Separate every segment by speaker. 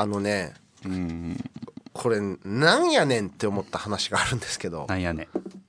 Speaker 1: あのね、これなんやねんって思った話があるんですけど、
Speaker 2: なんやねん。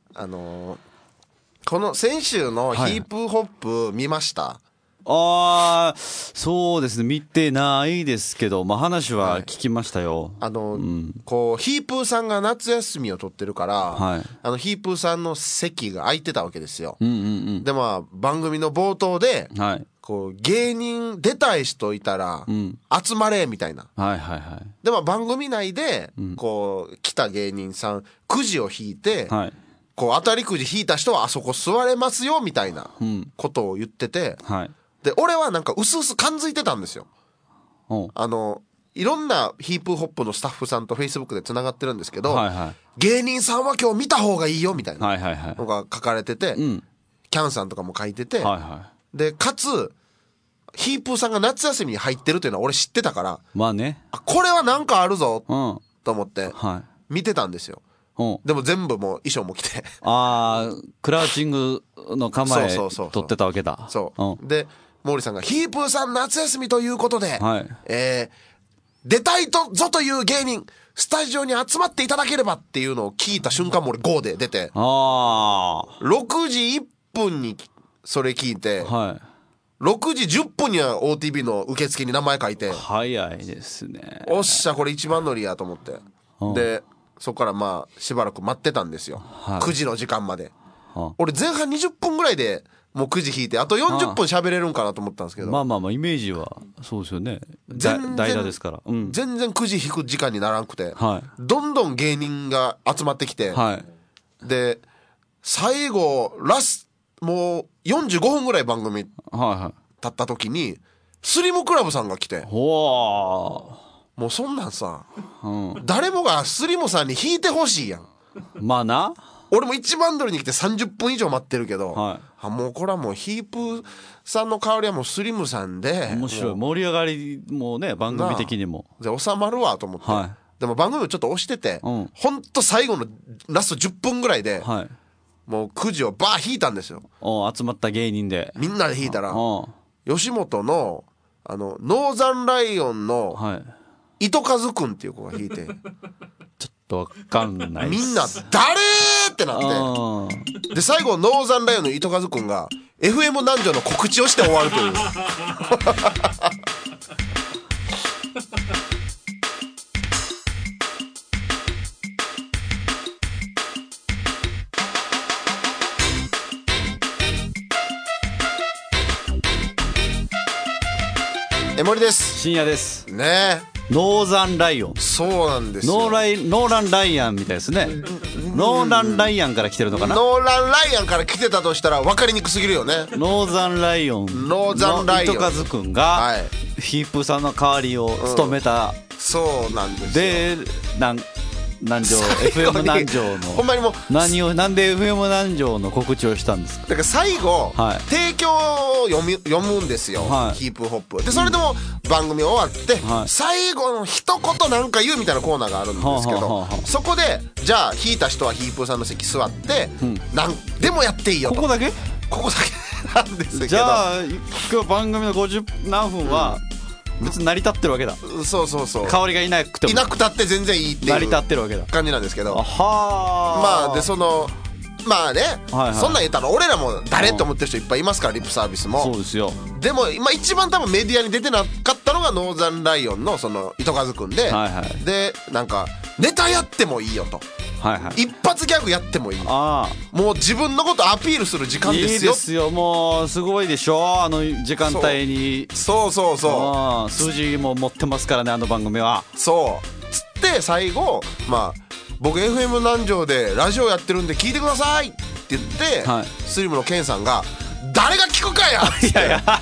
Speaker 1: この先週のヒープホップ見ました？
Speaker 2: ああ、そうですね、見てないですけど、まあ話は聞きましたよ。
Speaker 1: こうヒープーさんが夏休みを取ってるから、
Speaker 2: はい、
Speaker 1: ヒープーさんの席が空いてたわけですよ。
Speaker 2: で
Speaker 1: まあ番組の冒頭で、
Speaker 2: はい、
Speaker 1: こう芸人出たい人いたら集まれみたいな、
Speaker 2: はいはいはい。
Speaker 1: で番組内でこう来た芸人さんくじを引いて、
Speaker 2: はい、こ
Speaker 1: う当たりくじ引いた人はあそこ座れますよみたいなことを言ってて、
Speaker 2: はい、
Speaker 1: で俺はなんかうすうす感づいてたんですよ。いろんなヒープホップのスタッフさんとフェイスブックでつながってるんですけど、はいはい、芸人さんは今日見た方がいいよみたいなのが書かれてて、キャンさんとかも書いてて、はいはい、でかつヒープーさんが夏休みに入ってるというのは俺知ってたから、
Speaker 2: まあね、
Speaker 1: これはなんかあるぞと思って見てたんですよ。でも全部もう衣装も着て
Speaker 2: クラウチングの構え取ってたわけだ。
Speaker 1: で毛利さんがヒープーさん夏休みということで、
Speaker 2: はい、
Speaker 1: 出たいぞという芸人スタジオに集まっていただければっていうのを聞いた瞬間も俺5で出て、6時1分にそれ聞いて、はい、6時10分には OTB の受付に名前書いて、
Speaker 2: 早いですね。
Speaker 1: おっしゃこれ一番乗りやと思って、でそこからまあしばらく待ってたんですよ、はい、9時の時間まで。俺前半20分ぐらいでもう9時引いてあと40分喋れるんかなと思ったんですけど、
Speaker 2: まあまあまあイメージはそうですよね。代打ですから、全
Speaker 1: 然9時引く時間にならんくて、はい、どんどん芸人が集まってきて、はい、で最後もう45分ぐらい番組経った時にスリムクラブさんが来て、もうそんなんさ、誰もがスリムさんに弾いてほしいやん。
Speaker 2: まあな、
Speaker 1: 俺も一番乗りに来て30分以上待ってるけど、はい、もうこれはもうヒープさんの代わりはもうスリムさんで
Speaker 2: 面白い盛り上がりもね、番組的にも
Speaker 1: で収まるわと思って、はい、でも番組をちょっと押してて、ほんと最後のラスト10分ぐらいで、はい、もうくじをバー引いたんですよ。
Speaker 2: 集まった芸人で
Speaker 1: みんなで引いたら、吉本のノーザンライオンの糸数くんっていう子が引いて、
Speaker 2: ちょっとわかんないっす。
Speaker 1: みんな誰ってなって、で最後ノーザンライオンの糸数くんが FM 南條の告知をして終わるという江森です。
Speaker 2: 深夜です
Speaker 1: ね。
Speaker 2: ノーザンライオン、
Speaker 1: そうなんですよ。
Speaker 2: ノーランライアンみたいですね。ノーランライアンから来てるのかな。
Speaker 1: ノーランライアンから来てたとしたら分かりにくすぎるよね。
Speaker 2: ノーザンライオンの糸数くんがヒープーさんの代わりを務めた、
Speaker 1: そうなんですよ。
Speaker 2: で南條 FM 南條の
Speaker 1: ほんまにもう
Speaker 2: なんで FM 南條の告知をしたんですか。
Speaker 1: だから最後、はい、提供を読むんですよ、はい、ヒープホップで。それでも番組終わって、はい、最後の一言なんか言うみたいなコーナーがあるんですけど、そこでじゃあ引いた人はヒープーさんの席座って、なんでもやっていいよと。ここだけなんですけど、
Speaker 2: じゃあ今日番組の50何分は、別に成り立ってるわけだ。
Speaker 1: そう
Speaker 2: 香りがいなくても
Speaker 1: いなくたって全然いいっていう
Speaker 2: 成り立ってるわけだ
Speaker 1: 感じなんですけど、
Speaker 2: ま
Speaker 1: あでまあね、はいはい、そんなん言ったら俺らも誰って思ってる人いっぱいいますから、リップサービスも。
Speaker 2: そうですよ。
Speaker 1: でも今一番多分メディアに出てなかったのがノーザンライオンのその糸数くんで、はいはい、でなんかネタやってもいいよと、はいはい、一発ギャグやってもいい、もう自分のことアピールする時間ですよ。
Speaker 2: いいですよ。もうすごいでしょ、あの時間帯に。
Speaker 1: そう
Speaker 2: 数字も持ってますからね、あの番組は。
Speaker 1: そうつって最後、まあ僕 FM 南條でラジオやってるんで聞いてくださいって言って、はい、スリムのケンさんが誰が聞くかやっつって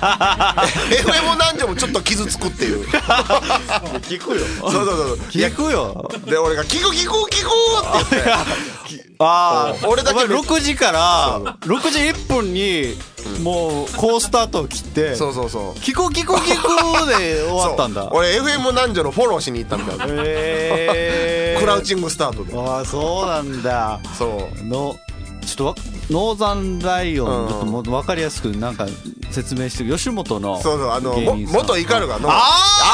Speaker 1: FM 南條もちょっと傷つくっていう
Speaker 2: 聞くよ。そう聞くよ。
Speaker 1: で俺が聞くって言って
Speaker 2: 俺だけ6時から6時1分にもう好スタートを切って、そう聞くで終わったんだ。
Speaker 1: 俺 FM 南條のフォローしに行ったみたいな、クラウチングスタートで。
Speaker 2: ああそうなんだ。そうのちょっとノーザンライオン、ちょっとも分かりやすくなんか説明して。吉本の
Speaker 1: 元イカルがのあーって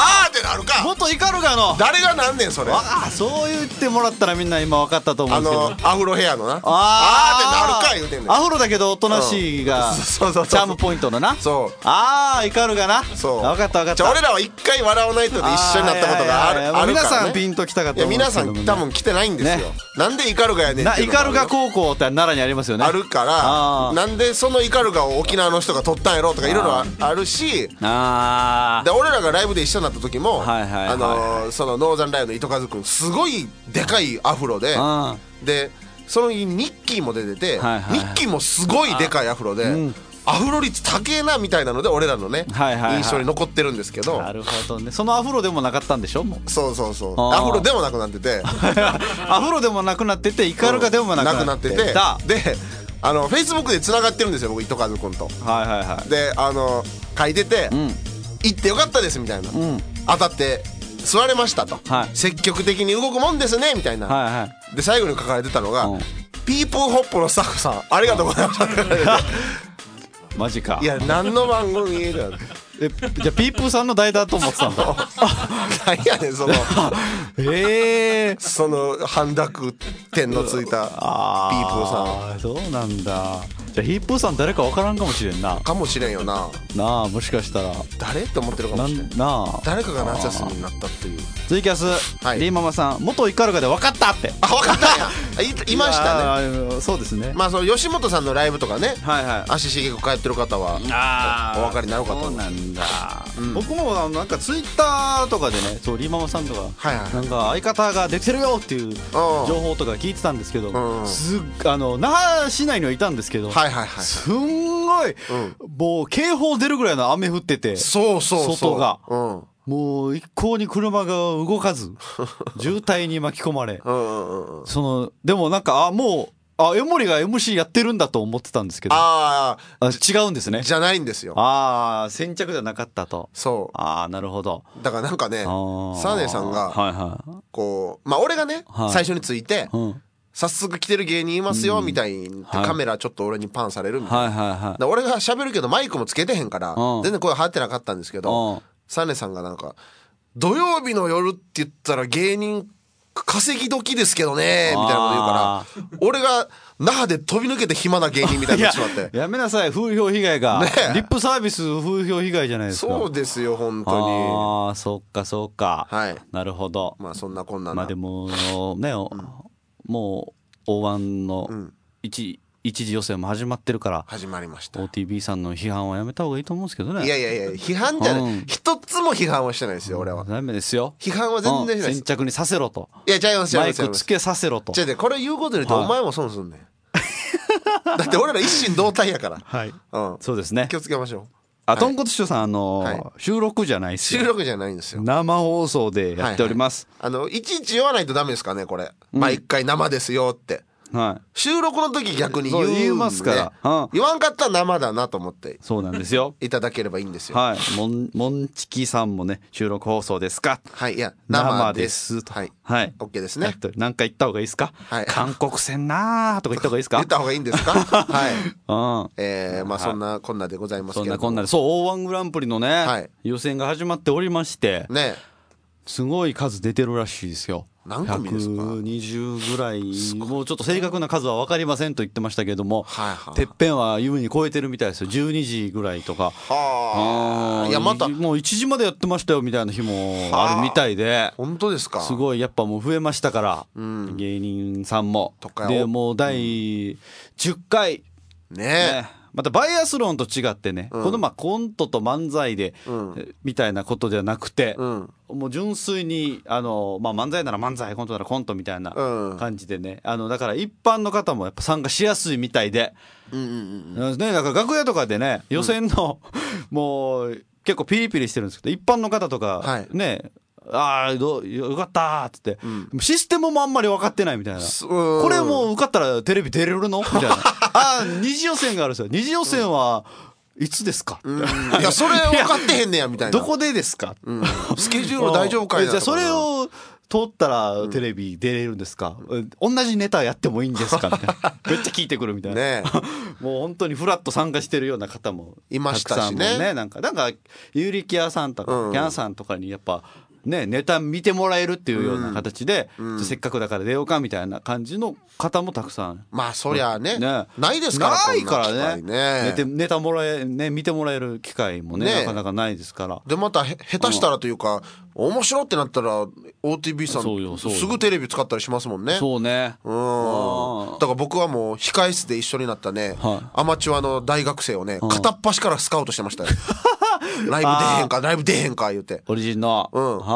Speaker 1: なるか。
Speaker 2: 元イカルガの
Speaker 1: 誰がなんねんそれ。
Speaker 2: そう言ってもらったらみんな今分かったと思うんですけど、
Speaker 1: アフロヘアのな、ってなるか言うてんねん。
Speaker 2: アフロだけどおとなしいがチャームポイントのな。
Speaker 1: そう
Speaker 2: イカルガな。
Speaker 1: そう
Speaker 2: 分かった分かった。
Speaker 1: 俺らは一回笑わないとで一緒になったことがあるからね。
Speaker 2: 皆さんピンときたかった。
Speaker 1: 皆さん多分来てないんですよ。なんでイカルガやねんっていうの
Speaker 2: イカルガ高校って奈良にありますよね。
Speaker 1: あるから、なんでそのイカルガを沖縄の人が取ったんやろとかいろいろあるし、で俺らがライブで一緒になった時もそのノーザンライブの糸数くんすごいでかいアフロで、でその日ニッキーも出てて、ニッキーもすごいでかいアフロで、アフロ率高えなみたいなので俺らのね印象に残ってるんですけど。
Speaker 2: なるほどね。そのアフロでもなかったんでしょ。もう
Speaker 1: そうアフロでもなくなってて
Speaker 2: アフロでもなくなっててイカルガでもなくなってて、で
Speaker 1: フェイスブックでつながってるんですよ僕糸数くんと。で書いてて「行ってよかったです」みたいな、当たって座れましたと、積極的に動くもんですねみたいな、で最後に書かれてたのが「ピープーホップのスタッフさんありがとうございました」って書かれてて
Speaker 2: マジか。
Speaker 1: いや何の番組だ
Speaker 2: じゃあピープーさんの代だと思ってたんだ。
Speaker 1: 何やねんそのその半濁点のついたピープーさん。
Speaker 2: そうなんだ。じゃあヒープーさん誰か分からんかもしれんな。
Speaker 1: かもしれんよな。
Speaker 2: もしかしたら
Speaker 1: 誰って思ってるかもしれんな。誰かが夏休みになったっていう。
Speaker 2: ツイキャス、リーママさん元イカルガで分かったって。
Speaker 1: 分かったんや。いました
Speaker 2: ね。そうですね。
Speaker 1: その吉本さんのライブとかね、足しげく通ってる方はお分かりになるかと思う。
Speaker 2: そうなんだ。僕もなんかツイッターとかでね、リーママさんとかなんか相方ができてるよっていう情報とか聞いてたんですけど、那覇市内にはいたんですけど、すんごいもう警報出るぐらいの雨降ってて、外がもう一向に車が動かず渋滞に巻き込まれ、でもなんかもう江森が MC やってるんだと思ってたんですけど、違うんですね。
Speaker 1: じゃないんですよ。
Speaker 2: 先着じゃなかったと。なるほど。
Speaker 1: だからなんかね、サーネさんがこう俺がね最初について早速来てる芸人いますよみたいにカメラちょっと俺にパンされるみたいな。俺が喋るけどマイクもつけてへんから全然声入ってなかったんですけど、サネさんがなんか土曜日の夜って言ったら芸人稼ぎ時ですけどねみたいなこと言うから、俺が那覇で飛び抜けて暇な芸人みたいになってしまって。
Speaker 2: やめなさい、風評被害が、リップサービス風評被害じゃないですか。
Speaker 1: そうですよ本当に。
Speaker 2: そうか、なるほど。
Speaker 1: そんなこんな
Speaker 2: でもね、もう O1 の一次予選も始まってるから、
Speaker 1: 始まりました。
Speaker 2: OTB さんの批判はやめた方がいいと思うんですけどね。
Speaker 1: いや批判じゃない、一つも批判はしてないですよ俺は。
Speaker 2: ダメですよ、
Speaker 1: 批判は全然しないです。
Speaker 2: 先着にさせろと。
Speaker 1: いや違います、
Speaker 2: マイクつけさせろと。
Speaker 1: これ言うことによってお前も損すんねんだって俺ら一心同体やから。
Speaker 2: そうですね、
Speaker 1: 気をつけましょう。
Speaker 2: 豚骨師匠さん収録じゃないですよ。
Speaker 1: 収録じゃないんですよ、
Speaker 2: 生放送でやっております。
Speaker 1: いちいち言わないとダメですかねこれ。毎回生ですよって。収録の時逆に言いますから、言わんかったら生だなと思って
Speaker 2: そうなんですよ、
Speaker 1: いただければいいんですよ。
Speaker 2: モンチキさんもね、収録放送ですか。
Speaker 1: いや生ですと。OK ですね。
Speaker 2: 何か言った方がいいですか。韓国戦なーとか言った方がいいですか。
Speaker 1: 言った方がいいんですか。そんなこんなでございますけど、
Speaker 2: そんなこんなでO1 グランプリのね予選が始まっておりましてね、すごい数出てるらしいですよ。
Speaker 1: 何組ですか。
Speaker 2: 120ぐらい。もうちょっと正確な数は分かりませんと言ってましたけども、てっぺんは優に超えてるみたいですよ。12時ぐらいとか、いやまたもう1時までやってましたよみたいな日もあるみたいで。
Speaker 1: 本当ですか。
Speaker 2: すごいやっぱもう増えましたから、芸人さんもで、もう第10回ね。またバイアスロンと違ってね、このコントと漫才で、みたいなことではなくて、もう純粋に漫才なら漫才、コントならコントみたいな感じでね、だから一般の方もやっぱ参加しやすいみたいで、だから楽屋とかでね、予選のもう結構ピリピリしてるんですけど、一般の方とかね、よかったーっつって、システムもあんまり分かってないみたいな。これもう受かったらテレビ出れるのみたいな。二次予選があるんですよ。二次予選はいつですか。
Speaker 1: いやそれ分かってへんねやみたいな。
Speaker 2: どこでですか。
Speaker 1: スケジュール大丈夫かいな。
Speaker 2: じゃあそれを通ったらテレビ出れるんですか。同じネタやってもいいんですかみたいな。めっちゃ聞いてくるみたいな。もう本当にフラッと参加してるような方も
Speaker 1: いましたしね。
Speaker 2: なんかユーリキアさんとかキャンさんとかにやっぱね、ネタ見てもらえるっていうような形で、せっかくだから出ようかみたいな感じの方もたくさん。
Speaker 1: まあそりゃね、ないですから
Speaker 2: ないからね。ネタもらえ、ね、見てもらえる機会もね、なかなかないですから。
Speaker 1: で、また下手したらというか、面白ってなったら OTB さんすぐテレビ使ったりしますもんね。
Speaker 2: そうね。
Speaker 1: だから僕はもう控室で一緒になったね、アマチュアの大学生をね、片っ端からスカウトしてましたよ。ライブ出へんか言うて。
Speaker 2: オリジンの。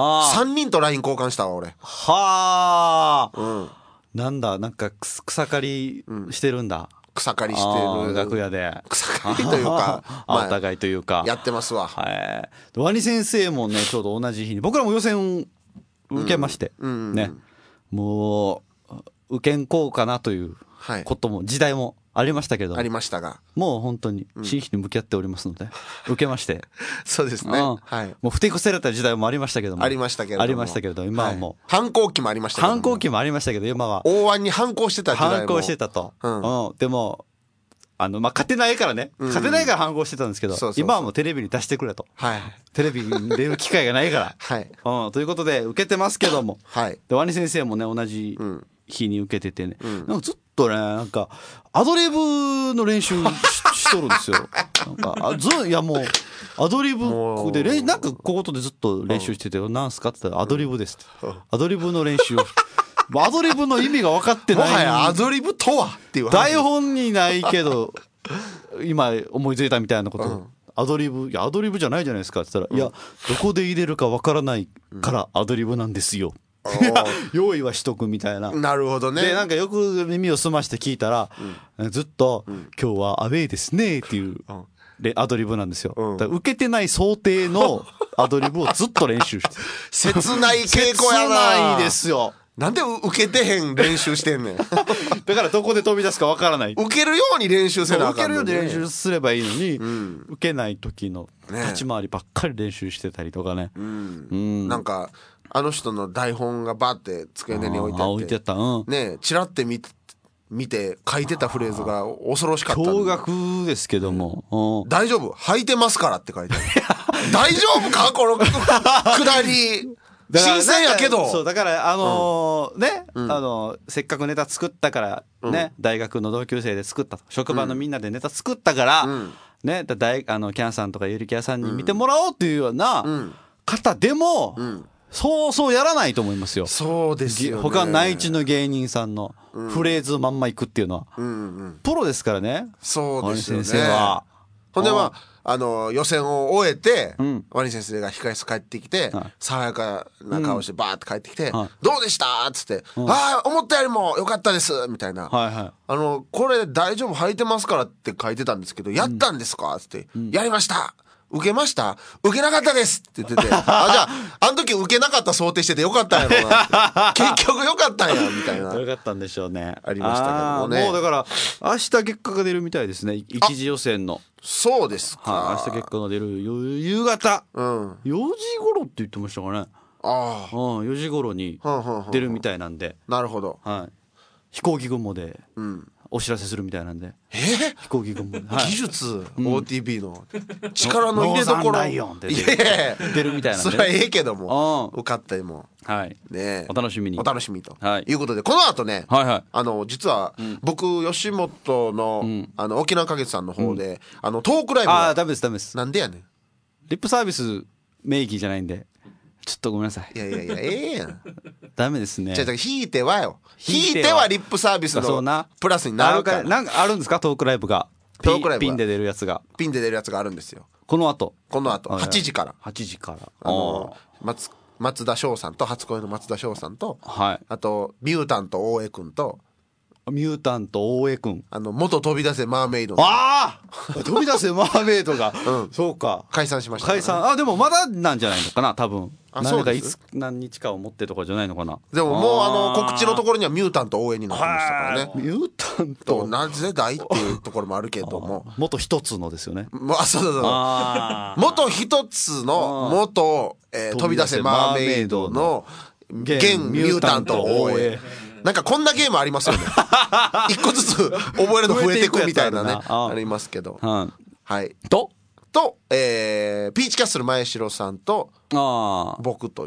Speaker 1: 3人と LINE 交換したわ俺。
Speaker 2: はあ。なんだ、なんか草刈りしてるんだ。
Speaker 1: 草刈りしてる
Speaker 2: 楽屋で
Speaker 1: 草刈りというか
Speaker 2: お互いというか
Speaker 1: やってますわ。
Speaker 2: ワニ先生もねちょうど同じ日に僕らも予選受けましてね、もう受けんこうかなということも時代もありましたけど、
Speaker 1: ありましたが、
Speaker 2: もう本当に真摯に向き合っておりますので、受けまして
Speaker 1: そうですね、
Speaker 2: もうふてくせられた時代もありましたけども、
Speaker 1: ありましたけれど
Speaker 2: 今はもう
Speaker 1: 反抗期もありましたけど、
Speaker 2: 反抗期もありましたけど、今は
Speaker 1: 大腕に反抗してた時代も
Speaker 2: 反抗してたと、でもまあ勝てないからね、勝てないから反抗してたんですけど、今はもうテレビに出してくれと、テレビに出る機会がないからということで受けてますけども、でワニ先生もね同じ日に受けててね、なんかずっとねなんかアドリブの練習 しとるんですよ。なんかいやもうアドリブでなんかこことでずっと練習してて、なんすかって言ったらアドリブですって、アドリブの練習アドリブの意味が分かってない。
Speaker 1: もはやアドリブとはっていう話。
Speaker 2: 台本にないけど今思いついたみたいなこと、アドリブ、いやアドリブじゃないじゃないですかって言ったら、いやどこで入れるか分からないからアドリブなんですよ、用意はしとくみたいな。
Speaker 1: なるほどね。
Speaker 2: でなんかよく耳を澄まして聞いたら、ずっと、今日はアウェーですねっていうアドリブなんですよ。だから受けてない想定のアドリブをずっと練習して
Speaker 1: 切ない傾向やな。
Speaker 2: 切ないですよ。
Speaker 1: なんで受けてへん練習してんねん。だ
Speaker 2: からどこで飛び出すかわからない。
Speaker 1: 受けるように練習せなあかんのに、
Speaker 2: 受けるように練習すればいいのに、受けない時の立ち回りばっかり練習してたりとかね。
Speaker 1: なんかあの人の台本がバーって机に置いてあってね、チラって見て書いてたフレーズが恐ろしかった。
Speaker 2: 驚愕ですけども、
Speaker 1: 大丈夫履いてますからって書いてある。大丈夫かこのくだり。新鮮やけど。
Speaker 2: そうだからね、せっかくネタ作ったからね、大学の同級生で作ったと、職場のみんなでネタ作ったからね、キャンさんとかゆりキャさんに見てもらおうっていうような方でもそうやらないと思いますよ。
Speaker 1: そうですよね。
Speaker 2: 他内地の芸人さんのフレーズまんまいくっていうのはプロですからね。
Speaker 1: そうですよね。
Speaker 2: 先生は
Speaker 1: ほんで予選を終えて、ワニ先生が控室帰ってきて、爽やかな顔してバーって帰ってきて、どうでしたっつって、ああ思ったよりも良かったですみたいな、これ大丈夫履いてますからって書いてたんですけど、やったんですかっつって、やりました、受けました、受けなかったですって言ってて、じゃああの時受けなかった想定しててよかったんやろなって結局よかったんやみたいな、
Speaker 2: よかったんでしょうね。
Speaker 1: ありましたけどもね。
Speaker 2: もうだから明日結果が出るみたいですね、一次予選の。
Speaker 1: そうですか。
Speaker 2: 明日結果が出る夕方、4時頃って言ってましたかね。4時頃に出るみたいなんで。
Speaker 1: なるほど。
Speaker 2: 飛行機雲でお知らせするみたいなんで。飛行機雲で
Speaker 1: 技術 OTB の力の入れどころ、
Speaker 2: ノーザンライオンって出るみたいなんで。
Speaker 1: それはええけども受かったりも
Speaker 2: ね、お楽しみにと
Speaker 1: いうことで、この後ね、実は僕吉本の沖縄花月さんの方でトークライブが。
Speaker 2: ダメです
Speaker 1: なんでやねん。
Speaker 2: リップサービス名義じゃないんでちょっとごめんなさい。
Speaker 1: いやええやん。
Speaker 2: ダメですね。
Speaker 1: じゃあ引いてはリップサービスのプラスになるから。
Speaker 2: なんかあるんですか、トークライブが。ピンで出るやつが
Speaker 1: あるんですよ。
Speaker 2: この後
Speaker 1: 8時から松田翔さんと、初恋の松田翔さんと、あとミュータント大江くんと、元飛び出せマーメイド。
Speaker 2: 飛び出せマーメイドがそうか、
Speaker 1: 解散しました。
Speaker 2: 解散。でもまだなんじゃないのかな、多分。何日かを持ってとかじゃないのかな。
Speaker 1: でももう告知のところにはミュータント大江になってましたからね。
Speaker 2: ミュータント
Speaker 1: なぜだいっていうところもあるけども、
Speaker 2: 元一つのですよね。
Speaker 1: そう元一つの元飛び出せマーメイドの現ミュータント大江。なんかこんなゲームありますよね。一個ずつ覚えるの増えていくみたいなね、ありますけど。とピーチキャッスル前城さんと僕という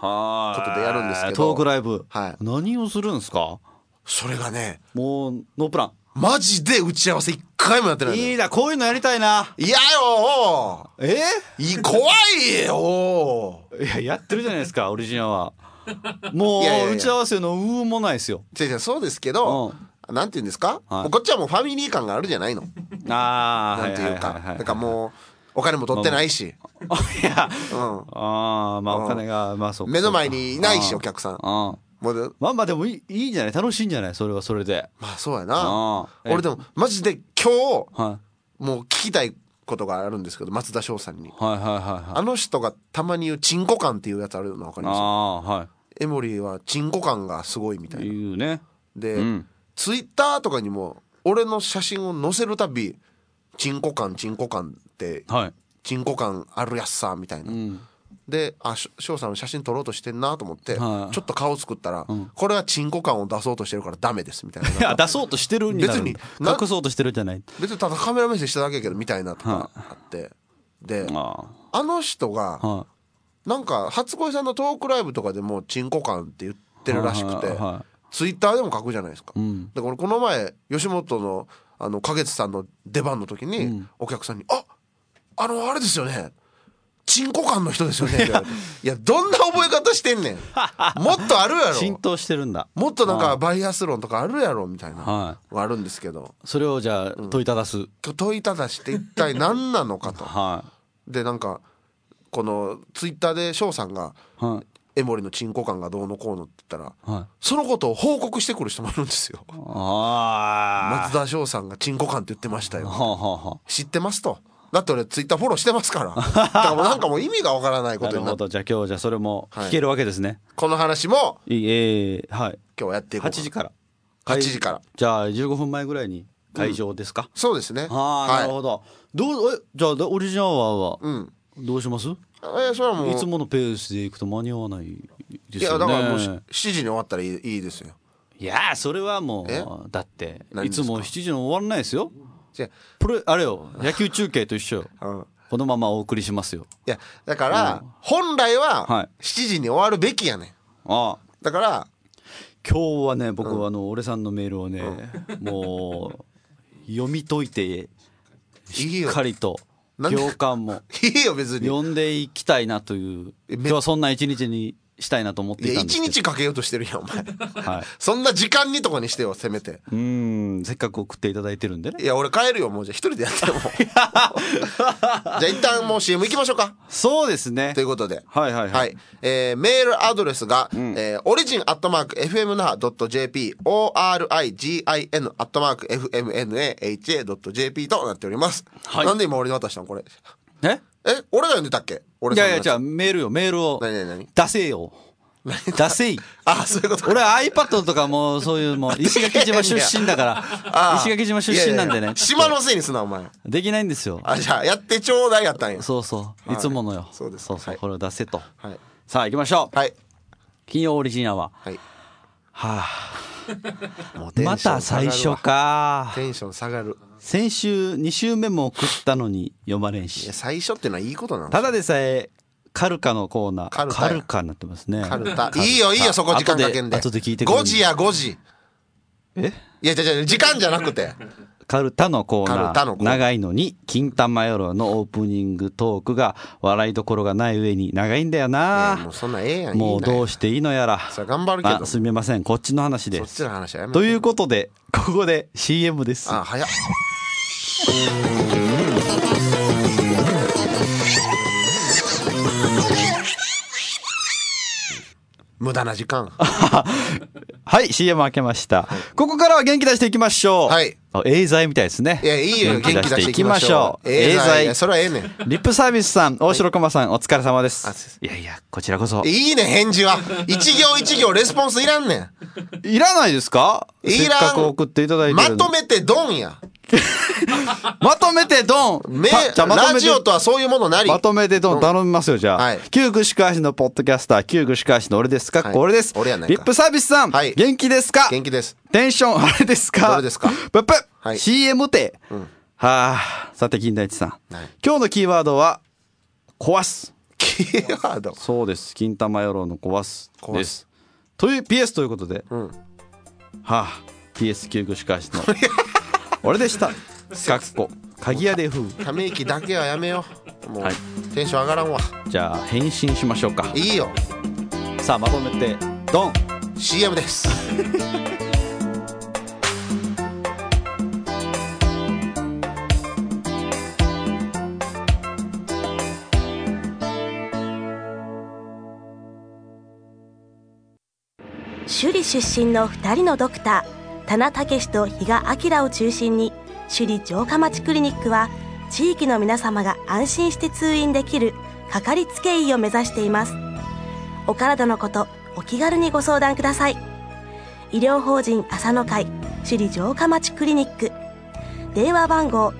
Speaker 1: ことでやるんですけど、
Speaker 2: トークライブ、
Speaker 1: はい、
Speaker 2: 何をするんですか？そ
Speaker 1: れがね、
Speaker 2: もうノープラン、
Speaker 1: マジで打ち合わせ一回もやってない。
Speaker 2: いいな、こういうのやりたいな。
Speaker 1: いやよ怖いよ。
Speaker 2: いや、やってるじゃないですか、オリジナルは。もう打ち合わせのもないですよ。
Speaker 1: そうですけど、なんていうんですか、はい、こっちはもうファミリー感があるじゃないの。なんていうか、だからもうお金も取ってないし、い
Speaker 2: や、お金が、そう
Speaker 1: 目の前にいないし、お客さん。
Speaker 2: まあでもいいんじゃない、楽しいんじゃない、それはそれで。
Speaker 1: まあそうやな。俺でもマジで今日もう聞きたいことがあるんですけど、松田翔さんに、あの人がたまに言うチンコ感っていうやつあるの分かります？エモリーはチンコ感がすごいみたいな言うね。で、ツイッターとかにも俺の写真を載せるたびチンコ感って、チンコ感あるやつさみたいな、で、翔さんの写真撮ろうとしてんなと思って、ちょっと顔作ったら、これはチンコ感を出そうとしてるからダメですみたいな。
Speaker 2: 出そうとしてるんになる。別に隠そうとしてるんじゃない。
Speaker 1: 別にただカメラ目線しただけやけどみたいなとかあって、で、あの人がなんか初恋さんのトークライブとかでもチンコ感って言ってるらしくて、ツイッターでも書くじゃないですか。だからこの前吉本の花月さんの出番の時にお客さんにあれですよね、チンコ感の人ですよね。いや、どんな覚え方してんねん。もっとあるやろ。
Speaker 2: 浸透してるんだ。
Speaker 1: もっとなんかバイアスロンとかあるやろみたいなあるんですけど、
Speaker 2: それをじゃあ問いただす。
Speaker 1: 問いただして一体何なのかと。で、なんかこのツイッターで翔さんが江森のチンコ感がどうのこうのって言ったら、そのことを報告してくる人もいるんですよ。松田翔さんがチンコ感って言ってましたよ。知ってますと。だって俺ツイッターフォローしてますから。だからなんかもう意味がわからないことになって。なるほど。
Speaker 2: じゃあ今日じゃあそれも聞けるわけですね。
Speaker 1: この話も今
Speaker 2: 日
Speaker 1: はやっていこう。
Speaker 2: 8時から。
Speaker 1: 8時から。
Speaker 2: じゃあ15分前ぐらいに会場ですか？
Speaker 1: そうですね。
Speaker 2: なるほど。じゃあオリジナルはどうします？
Speaker 1: それはもう
Speaker 2: いつものペースでいくと間に合わないですよね。
Speaker 1: いやだからもう7時に終わったらいいですよ。
Speaker 2: いやそれはもうだっていつも7時に終わらないですよ。あれよ、野球中継と一緒よ。このままお送りしますよ。
Speaker 1: いやだから本来は7時に終わるべきやねん。だから
Speaker 2: 今日はね、僕は俺さんのメールをね、もう読み解いてしっかりと行間も読んでいきたいなという、今日はそんな一日にしたいなと思っていたんですけど。
Speaker 1: 1日かけようとしてるやんお前。そんな時間にとかにしてよ、せめて。
Speaker 2: せっかく送っていただいてるんでね。
Speaker 1: いや俺帰るよ、もう。じゃあ一人でやってもじゃあ一旦もう CM 行きましょうか。
Speaker 2: そうですね。
Speaker 1: ということでメールアドレスがorigin@fmnaha.jp origin@fmnaha.jp となっております。なんで今俺に渡したのこれ。俺が読んでたっけ？
Speaker 2: いやじゃあメールを出せよ。出せい。
Speaker 1: そういうこと。
Speaker 2: 俺は iPad とかもそういうもう石垣島出身だから石垣島出身なんでね。
Speaker 1: 島のせいにすなお前。
Speaker 2: できないんですよ。
Speaker 1: じゃあやってちょうだいやったんや。
Speaker 2: そういつものよ。
Speaker 1: そう
Speaker 2: これを出せと。さあ行きましょう。金曜オリジナルはまた最初か。
Speaker 1: テンション下がる。
Speaker 2: 先週2週目も送ったのに読まれんし。
Speaker 1: 最初ってのはいいことなの。
Speaker 2: ただでさえカルカのコーナーカルカになってますね。
Speaker 1: カルタいいよそこ時間かけんで。
Speaker 2: 後で聞いてくれる。
Speaker 1: 5時や5時。いや時間じゃなくて
Speaker 2: カルタのコーナー長いのに金玉夜のオープニングトークが笑いどころがない上に長いんだよな。
Speaker 1: もうそんなやん。
Speaker 2: もうどうしていいのやら。
Speaker 1: 頑張るけど。
Speaker 2: すみません、こっちの話です。
Speaker 1: そっちの話はやめて。
Speaker 2: ということでここで CM です。
Speaker 1: 早っ。無駄な時間。
Speaker 2: はい、CM 開けました。ここからは元気出していきましょう。エーザイみたいですね。
Speaker 1: いやいいよ、元気出していきましょう。エーザイ。それはええねん。
Speaker 2: リップサービスさん、大城駒さん、お疲れ様です。いやこちらこそ。
Speaker 1: いいね、返事は。一行一行レスポンスいらんねん。
Speaker 2: いらないですか？せっかく送っていただいてる。
Speaker 1: まとめてドンや。
Speaker 2: まとめてドン。
Speaker 1: ラジオとはそういうものなり。
Speaker 2: まとめてドン頼みますよ、じゃあ。旧串川市のポッドキャスター、旧串川市の俺ですか？俺です。リップサービスさん、元気ですか？
Speaker 1: 元気です。
Speaker 2: テンションあれですか？
Speaker 1: どれですか？
Speaker 2: ぷっぷ。CM て。さて金田一さん。今日のキーワードは壊す。
Speaker 1: キーワード。
Speaker 2: そうです。金玉野郎の壊すです。という PS ということで、はあ、PS 救護しかしの俺でした。かっこ鍵屋で風。
Speaker 1: ため息だけはやめよう。もう、テンション上がらんわ。
Speaker 2: じゃあ返信しましょうか。
Speaker 1: いいよ。
Speaker 2: さあまとめてドン。
Speaker 1: CM です
Speaker 3: 首里出身の2人のドクター、田名武と比嘉明を中心に、首里城下町クリニックは地域の皆様が安心して通院できるかかりつけ医を目指しています。お体のこと、お気軽にご相談ください。医療法人朝の会首里城下町クリニック、電話番号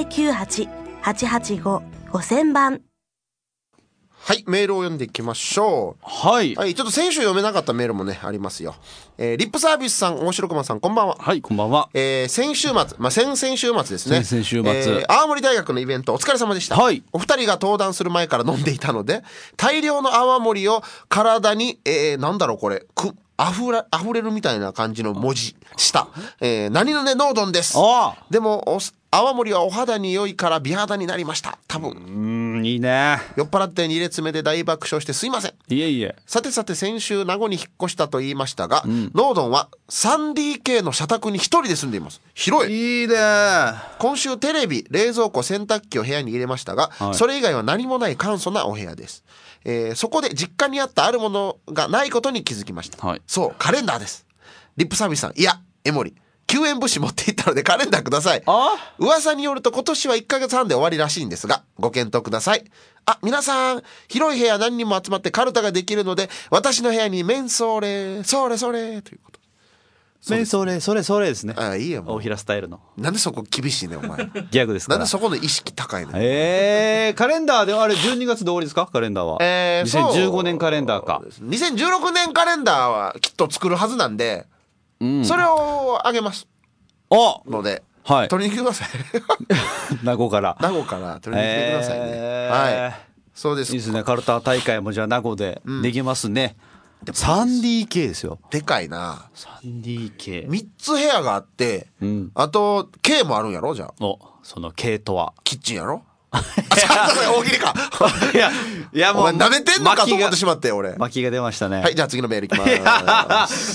Speaker 3: 098-885-5000 番。
Speaker 1: はい、メールを読んでいきましょう。
Speaker 2: はい、
Speaker 1: はい、ちょっと先週読めなかったメールもねありますよ。リップサービスさん、大城熊さん、こんばんは。
Speaker 2: はい、こんばんは。
Speaker 1: 先週末、先々週末ですね。
Speaker 2: 先々週末、
Speaker 1: 青森大学のイベントお疲れ様でした。
Speaker 2: はい、
Speaker 1: お二人が登壇する前から飲んでいたので、大量の泡盛を体に、なんだろうこれ、溢れるみたいな感じの文字した、何のね濃丼です。でも泡盛はお肌に良いから美肌になりました。多分
Speaker 2: いいね。
Speaker 1: 酔っ払って2列目で大爆笑してすいません。
Speaker 2: いえいえ。
Speaker 1: さて先週名護に引っ越したと言いましたが、濃丼は 3DK の社宅に一人で住んでいます。広い。
Speaker 2: いいね。
Speaker 1: 今週テレビ、冷蔵庫、洗濯機を部屋に入れましたが、それ以外は何もない簡素なお部屋です。そこで実家にあったあるものがないことに気づきました。そう、カレンダーです。リップサービスさん、いや江森、救援物資持っていったのでカレンダーください。噂によると今年は1ヶ月半で終わりらしいんですが、ご検討ください。皆さん、広い部屋何人も集まってカルタができるので、私の部屋にメンソーレそれということ。
Speaker 2: メンソーレそれですね。
Speaker 1: いいよ、もう
Speaker 2: 大平スタイルの。
Speaker 1: なんでそこ厳しいねお前。
Speaker 2: ギャグですから。
Speaker 1: なんでそこの意識高いね。
Speaker 2: カレンダーではあれ12月で終わりですか、カレンダーは。2015年カレンダーか。
Speaker 1: 2016年カレンダーはきっと作るはずなんで、それをあげますので、取りに来てください。
Speaker 2: 名護から
Speaker 1: 取りに来てくださいね。はい、そうです。
Speaker 2: いいですね。カルタ大会もじゃあ名護でできますね。3DK ですよ。
Speaker 1: でかいな。
Speaker 2: 3DK。
Speaker 1: 3つ部屋があって、あと K もあるんやろ。じゃあ
Speaker 2: その K とは
Speaker 1: キッチンやろ。大喜利か。
Speaker 2: いやもう
Speaker 1: お前舐めてんのかと思ってしまって俺。
Speaker 2: 巻きが出ましたね。
Speaker 1: はい、じゃあ次のメールいきます。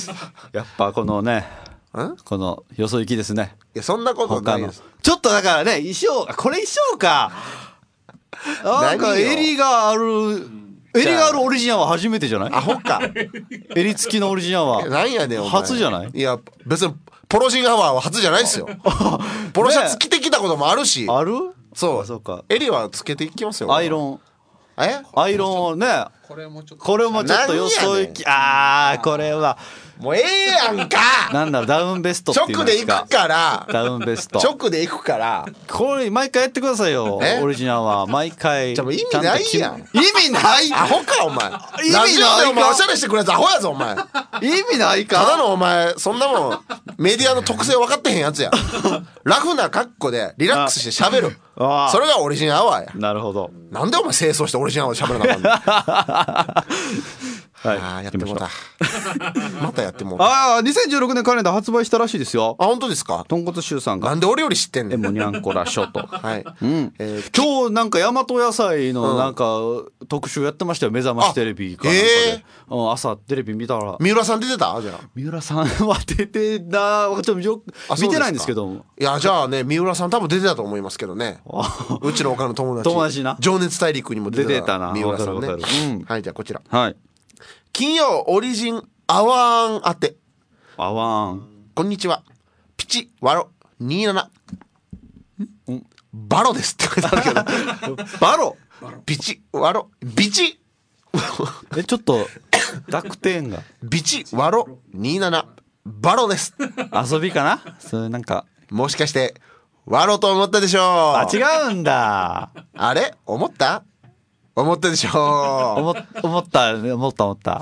Speaker 2: やっぱこのね、このよそ行きですね。
Speaker 1: いやそんなことないです。
Speaker 2: ちょっとだからね、衣装、これ衣装か。なんか襟があるオリジナルは初めてじゃない？
Speaker 1: アホか。
Speaker 2: 襟付きのオリジナルは
Speaker 1: なんやねんお前。
Speaker 2: 初じゃない？
Speaker 1: いや別にポロジンアワーは初じゃないですよ。ポロシャツ着てきたこともあるし。
Speaker 2: ある？
Speaker 1: そうか。襟はつけていきますよ。
Speaker 2: アイロンをね。これもちょっとよそ行き。これは
Speaker 1: もうやんか。
Speaker 2: なんだろう、ダウンベストっていうんですか。
Speaker 1: 直で行くから。
Speaker 2: ダウンベスト。
Speaker 1: 直で行くから。
Speaker 2: これ毎回やってくださいよ。オリジナルは毎回。
Speaker 1: じゃもう意味ないやん。
Speaker 2: 意味ない。
Speaker 1: アホかお前。
Speaker 2: 意味ないか。
Speaker 1: ラジオでお前おしゃれしてくるやつアホやぞお前。
Speaker 2: 意味ないか。
Speaker 1: ただのお前そんなもんメディアの特性分かってへんやつや。ラフな格好でリラックスして喋る。それがオリジナルアワーや。
Speaker 2: なるほど。
Speaker 1: なんでお前清掃してオリジナル喋らなあかんの。やってもうた。またやってもうた。
Speaker 2: 2016年カレンダー発売したらしいですよ。
Speaker 1: 本当ですか。
Speaker 2: 豚骨臭さんが。
Speaker 1: なんで俺より知ってんねん。
Speaker 2: もにゃんこらしょと。
Speaker 1: はい。
Speaker 2: 今日なんか大和野菜のなんか特集やってましたよ。目覚ましテレビかなんかで。朝テレビ見たら。
Speaker 1: 三浦さん出てた？じゃあ。
Speaker 2: 三浦さんは出てな。ちょっと見てないんですけど。
Speaker 1: いやじゃあね、三浦さん多分出てたと思いますけどね。うちの他の友達な。情熱大陸にも出てたな。三浦さんね。はい、じゃあこちら。
Speaker 2: はい。
Speaker 1: 金曜オリジンアワーン当て。
Speaker 2: アワーン。
Speaker 1: こんにちは。ピチワロ27。バロですって書いてあるけど。
Speaker 2: バロ。
Speaker 1: ピチワロビチ。
Speaker 2: ちょっと濁点が。
Speaker 1: ビチワロ27バロです。
Speaker 2: 遊びかな。それなんか。
Speaker 1: もしかしてワロと思ったでしょう。
Speaker 2: 違うんだ。
Speaker 1: あれ思ったでしょ
Speaker 2: う。思った。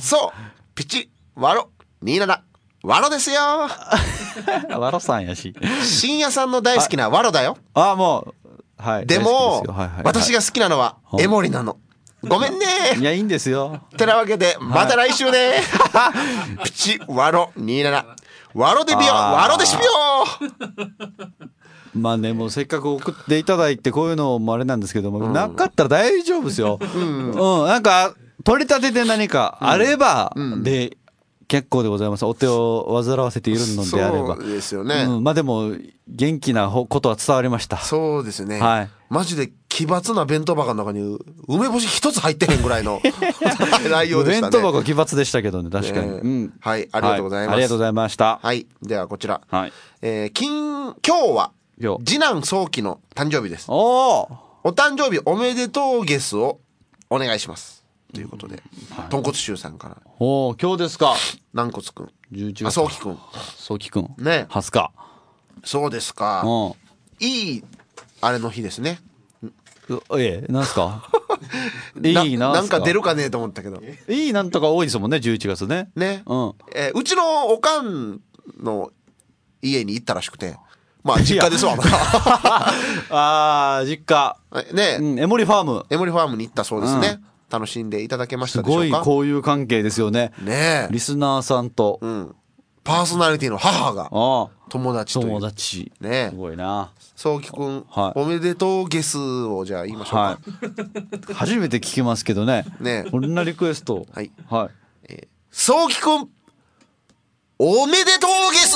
Speaker 1: そう。ピチワロ27ワロですよ。
Speaker 2: ワロさんやし。
Speaker 1: 深夜さんの大好きなワロだよ。
Speaker 2: もうはい。
Speaker 1: でも私が好きなのはエモリなの。 ごめんね。
Speaker 2: いや、いいんですよ。
Speaker 1: てなわけで、また来週ね。プチワロ27。ワロでビヨワロでしびよ。
Speaker 2: まあね、もうせっかく送っていただいてこういうのもあれなんですけども、なかったら大丈夫ですよ。なんか取り立てて何かあればで結構でございます。お手を煩わせているのであれば。
Speaker 1: そうですよね。
Speaker 2: まあでも元気なことは伝わりました。
Speaker 1: そうですね。
Speaker 2: はい。
Speaker 1: マジで奇抜な弁当箱の中に梅干し一つ入ってへんぐらいの内容でしたね。
Speaker 2: 弁当箱奇抜でしたけどね、確かに。
Speaker 1: はい、ありがとうございます。
Speaker 2: ありがとうございました。
Speaker 1: はい、ではこちら。
Speaker 2: はい。
Speaker 1: 今日は次男早期の誕生日です。お誕生日おめでとうゲスをお願いします。ということで、豚骨臭さんから。
Speaker 2: 今日ですか。
Speaker 1: 軟骨くん。
Speaker 2: 11月。
Speaker 1: 早期くん。
Speaker 2: 早期くん。
Speaker 1: ね。
Speaker 2: 20日。
Speaker 1: そうですか。いい、あれの日ですね。
Speaker 2: なんすかいい
Speaker 1: なんか出るかねと思ったけど。
Speaker 2: いいなんとか多いですもんね、11月ね。
Speaker 1: ね。うちのおかんの家に行ったらしくて。まあ実家ですわな。
Speaker 2: 実家。
Speaker 1: ね。
Speaker 2: エモリファーム。
Speaker 1: エモリファームに行ったそうですね。楽しんでいただけましたでしょうか。
Speaker 2: すごい交友関係ですよね。
Speaker 1: ね。
Speaker 2: リスナーさんと。
Speaker 1: パーソナリティの母が友達という。
Speaker 2: 友達。
Speaker 1: ね。
Speaker 2: すごいな。
Speaker 1: そうきくん、おめでとうゲスをじゃあ言いましょうか。
Speaker 2: 初めて聞きますけどね。
Speaker 1: ね。
Speaker 2: こんなリクエスト。
Speaker 1: はい。そうきくん、おめでとうゲス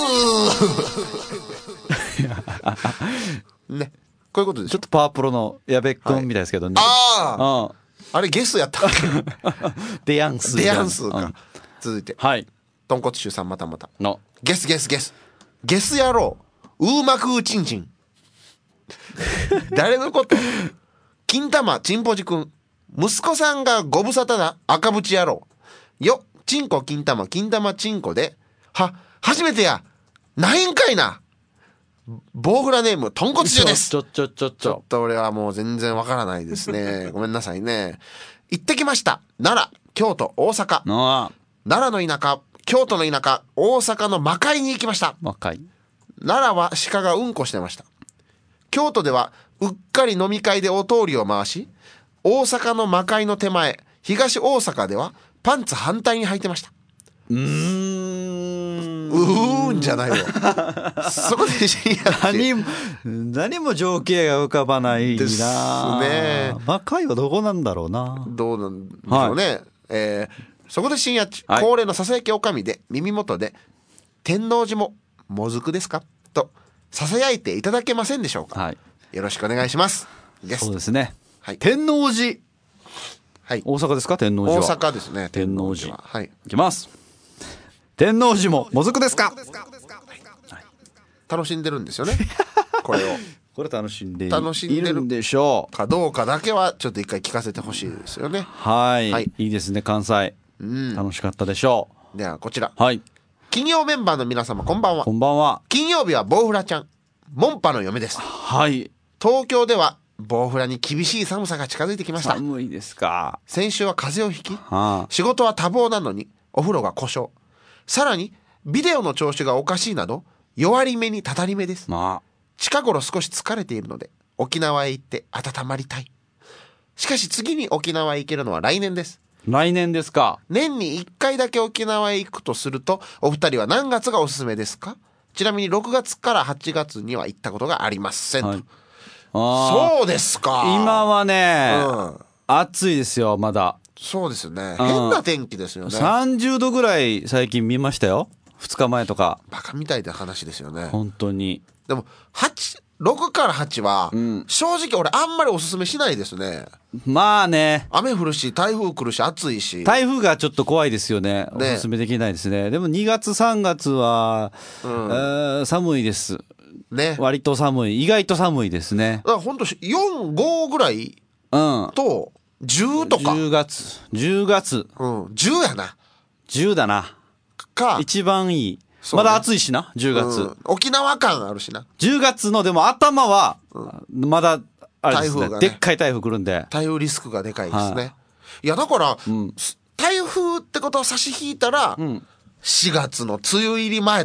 Speaker 1: ね。こういうことです。
Speaker 2: ちょっとパワープロの矢部くんみたいですけどね。
Speaker 1: あれゲスやったっけ。
Speaker 2: デヤンス。
Speaker 1: デヤンスか。続いて。
Speaker 2: はい。
Speaker 1: 豚骨臭さんまたまた。ゲス。ゲス野郎。ウーマクーチンチン。誰のこと？金玉チンポジくん。息子さんがご無沙汰な赤縁野郎。よ、チンコ金玉金玉チンコで。初めてや。ないんかいな。ボウフラネーム豚骨臭です。
Speaker 2: ちょっ
Speaker 1: と俺はもう全然わからないですね。ごめんなさいね。行ってきました。奈良、京都、大阪。奈良の田舎、京都の田舎、大阪の魔界に行きました。
Speaker 2: 魔界。
Speaker 1: 奈良は鹿がうんこしてました。京都ではうっかり飲み会でお通りを回し、大阪の魔界の手前、東大阪ではパンツ反対に履いてました。じゃないわ。そこで深夜
Speaker 2: 何も情景が浮かばないな。ですね。魔界はどこなんだろうな。
Speaker 1: どうなんでしょうね。そこで深夜恒例のささやきおかみで耳元で天王寺ももずくですかとささやいていただけませんでしょうか。よろしくお願いします。
Speaker 2: そうですね。天王寺。大阪ですか。天王寺は
Speaker 1: 大阪ですね。
Speaker 2: 天王寺。いきます。天王寺ももずくですか。
Speaker 1: 楽しんでるんですよね。これを。
Speaker 2: これ楽しんでいるんでしょう
Speaker 1: かどうかだけはちょっと一回聞かせてほしいですよね。
Speaker 2: いいですね。関西。楽しかったでしょ
Speaker 1: う。ではこちら。
Speaker 2: はい。
Speaker 1: 金曜メンバーの皆様こんばんは。
Speaker 2: こんばんは。
Speaker 1: 金曜日はボウフラちゃん、モンパの嫁です。
Speaker 2: はい。
Speaker 1: 東京ではボウフラに厳しい寒さが近づいてきました。
Speaker 2: 寒いですか。
Speaker 1: 先週は風邪をひき、仕事は多忙なのにお風呂が故障。さらにビデオの調子がおかしいなど弱り目にたたり目です。近頃少し疲れているので沖縄へ行って温まりたい。しかし次に沖縄へ行けるのは来年です。
Speaker 2: 来年ですか。
Speaker 1: 年に1回だけ沖縄へ行くとするとお二人は何月がおすすめですか。ちなみに6月から8月には行ったことがありませんと。そうですか。
Speaker 2: 今はね、暑いですよまだ。
Speaker 1: そうですね。変な天気ですよね。
Speaker 2: 30度ぐらい最近見ましたよ。2日前とか。
Speaker 1: バカみたいな話ですよね。
Speaker 2: 本当に。
Speaker 1: でも6から8は、正直俺あんまりおすすめしないですね。
Speaker 2: まあね。
Speaker 1: 雨降るし台風来るし暑いし。
Speaker 2: 台風がちょっと怖いですよね。おすすめできないですね。でも2月3月は、寒いです。ね。割と寒い。意外と寒いですね。
Speaker 1: だから本当4、5ぐらいと、10とか。
Speaker 2: 10月。
Speaker 1: 10やな。
Speaker 2: 10だな。一番いい。まだ暑いしな、10月。
Speaker 1: 沖縄感あるしな。
Speaker 2: 10月のでも頭は、まだ、あれですね。でっかい台風来るんで。
Speaker 1: 台風リスクがでかいですね。いや、だから、台風ってことを差し引いたら、4月の梅雨入り前とか。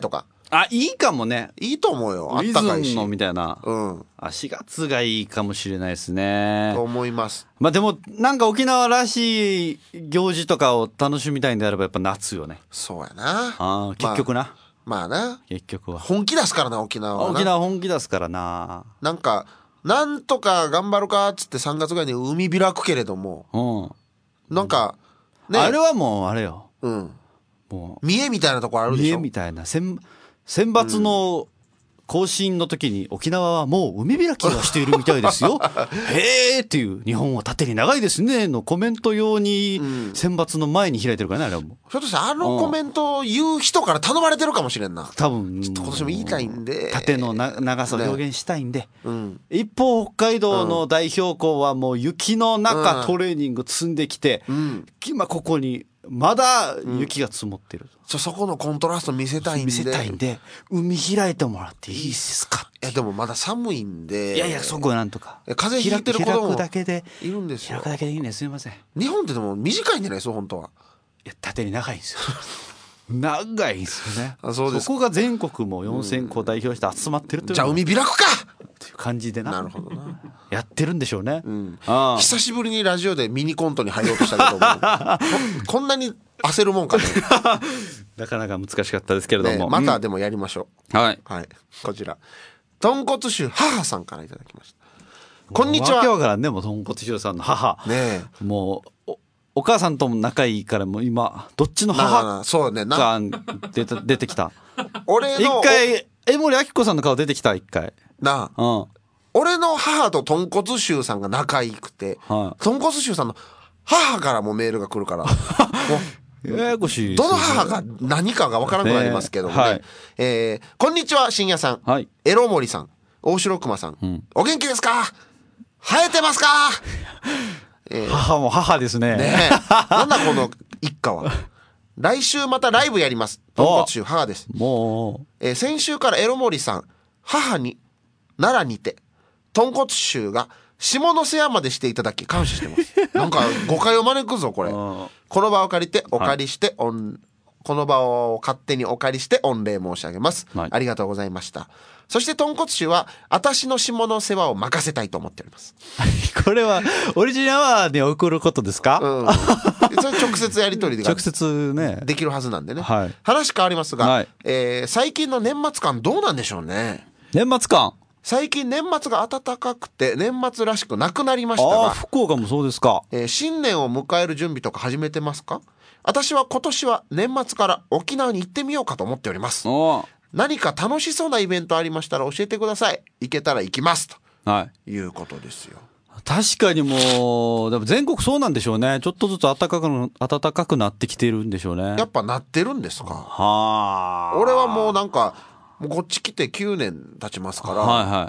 Speaker 2: いいかもね。
Speaker 1: いいと思うよ。あったかいし。
Speaker 2: ウィズンのみたいな。4月がいいかもしれないですね。
Speaker 1: と思います。
Speaker 2: でも、なんか沖縄らしい行事とかを楽しみたいんであればやっぱ夏よね。
Speaker 1: そうやな。
Speaker 2: 結局な。
Speaker 1: まあな。
Speaker 2: 結局は。
Speaker 1: 本気出すからな、沖縄はな。
Speaker 2: 沖縄本気出すからな。
Speaker 1: なんとか頑張るかっつって3月ぐらいに海開くけれども。なんか、
Speaker 2: ね。あれはもうあれよ。
Speaker 1: もう。見栄みたいなとこあるでしょ。
Speaker 2: 見栄みたいな。選抜の更新の時に沖縄はもう海開きをしているみたいですよ。へーっていう、日本は縦に長いですねのコメント用に選抜の前に開いてるからね、あれはもう。
Speaker 1: ひょっとしてコメントを言う人から頼まれてるかもしれんな。
Speaker 2: 多分。
Speaker 1: ちょっと今年も言いたいんで。
Speaker 2: 縦の長さを表現したいんで。一方、北海道の代表校はもう雪の中トレーニング積んできて、今ここに、まだ雪が積もってる。
Speaker 1: そこのコントラスト見せたいんで。
Speaker 2: 海開いてもらっていいですか？
Speaker 1: でもまだ寒いんで。
Speaker 2: いや、そこはなんとか。
Speaker 1: 風邪ひいてる子供も
Speaker 2: 開くだけで
Speaker 1: いるんですよ。
Speaker 2: 開くだけでいいんです。すいません。
Speaker 1: 日本ってでも短いんじゃないですか、本当は。
Speaker 2: いや、縦に長いんですよ。長いんですよね。
Speaker 1: そうです。
Speaker 2: そこが全国も4000校代表して集まってるという。
Speaker 1: じゃあ海開くか
Speaker 2: っていう感じでな。
Speaker 1: なるほどな。
Speaker 2: やってるんでしょうね。
Speaker 1: 久しぶりにラジオでミニコントに入ろうとしたけどこんなに焦るもんかね。
Speaker 2: なかなか難しかったですけれども。
Speaker 1: またでもやりましょ
Speaker 2: う。はい。
Speaker 1: こちら。豚骨臭母さんからいただきました。こんにちは。
Speaker 2: わけわからんね、もう豚骨臭さんの母。
Speaker 1: ね
Speaker 2: え。もう、お母さんとも仲いいからもう今、どっちの母が出てきた。
Speaker 1: 俺の。
Speaker 2: 一回、江森明子さんの顔出てきた、一回。
Speaker 1: なあ。俺の母と豚骨臭さんが仲良くて、豚骨臭さんの母からもメールが来るから、
Speaker 2: ややこしい。
Speaker 1: どの母が何かが分からなくなりますけどもね。こんにちは、深夜さん。エロ森さん。大城熊さん。お元気ですか？生えてますか？
Speaker 2: 母も母ですね。
Speaker 1: なんだこの一家は。来週またライブやります。豚骨臭母です。
Speaker 2: も
Speaker 1: う。先週からエロ森さん、母に、奈良にて、豚骨臭が下関までしていただき感謝してます。なんか誤解を招くぞこれ。この場を借りてこの場を勝手にお借りして御礼申し上げます。ありがとうございました。そして豚骨臭は私の下の世話を任せたいと思っております。
Speaker 2: これはオリジナルアワーに送ることですか？
Speaker 1: それ直接やり取りで
Speaker 2: 直接ね
Speaker 1: できるはずなんでね。話変わりますが、最近の年末感どうなんでしょうね。
Speaker 2: 年末感。
Speaker 1: 最近年末が暖かくて年末らしくなくなりましたが、
Speaker 2: 福岡もそうですか。
Speaker 1: 新年を迎える準備とか始めてますか？私は今年は年末から沖縄に行ってみようかと思っております。何か楽しそうなイベントありましたら教えてください。行けたら行きますと、いうことですよ。
Speaker 2: 確かにもうでも全国そうなんでしょうね。ちょっとずつ暖かくなってきてるんでしょうね。
Speaker 1: やっぱなってるんですか？俺はもうなんかもうこっち来て9年経ちますから、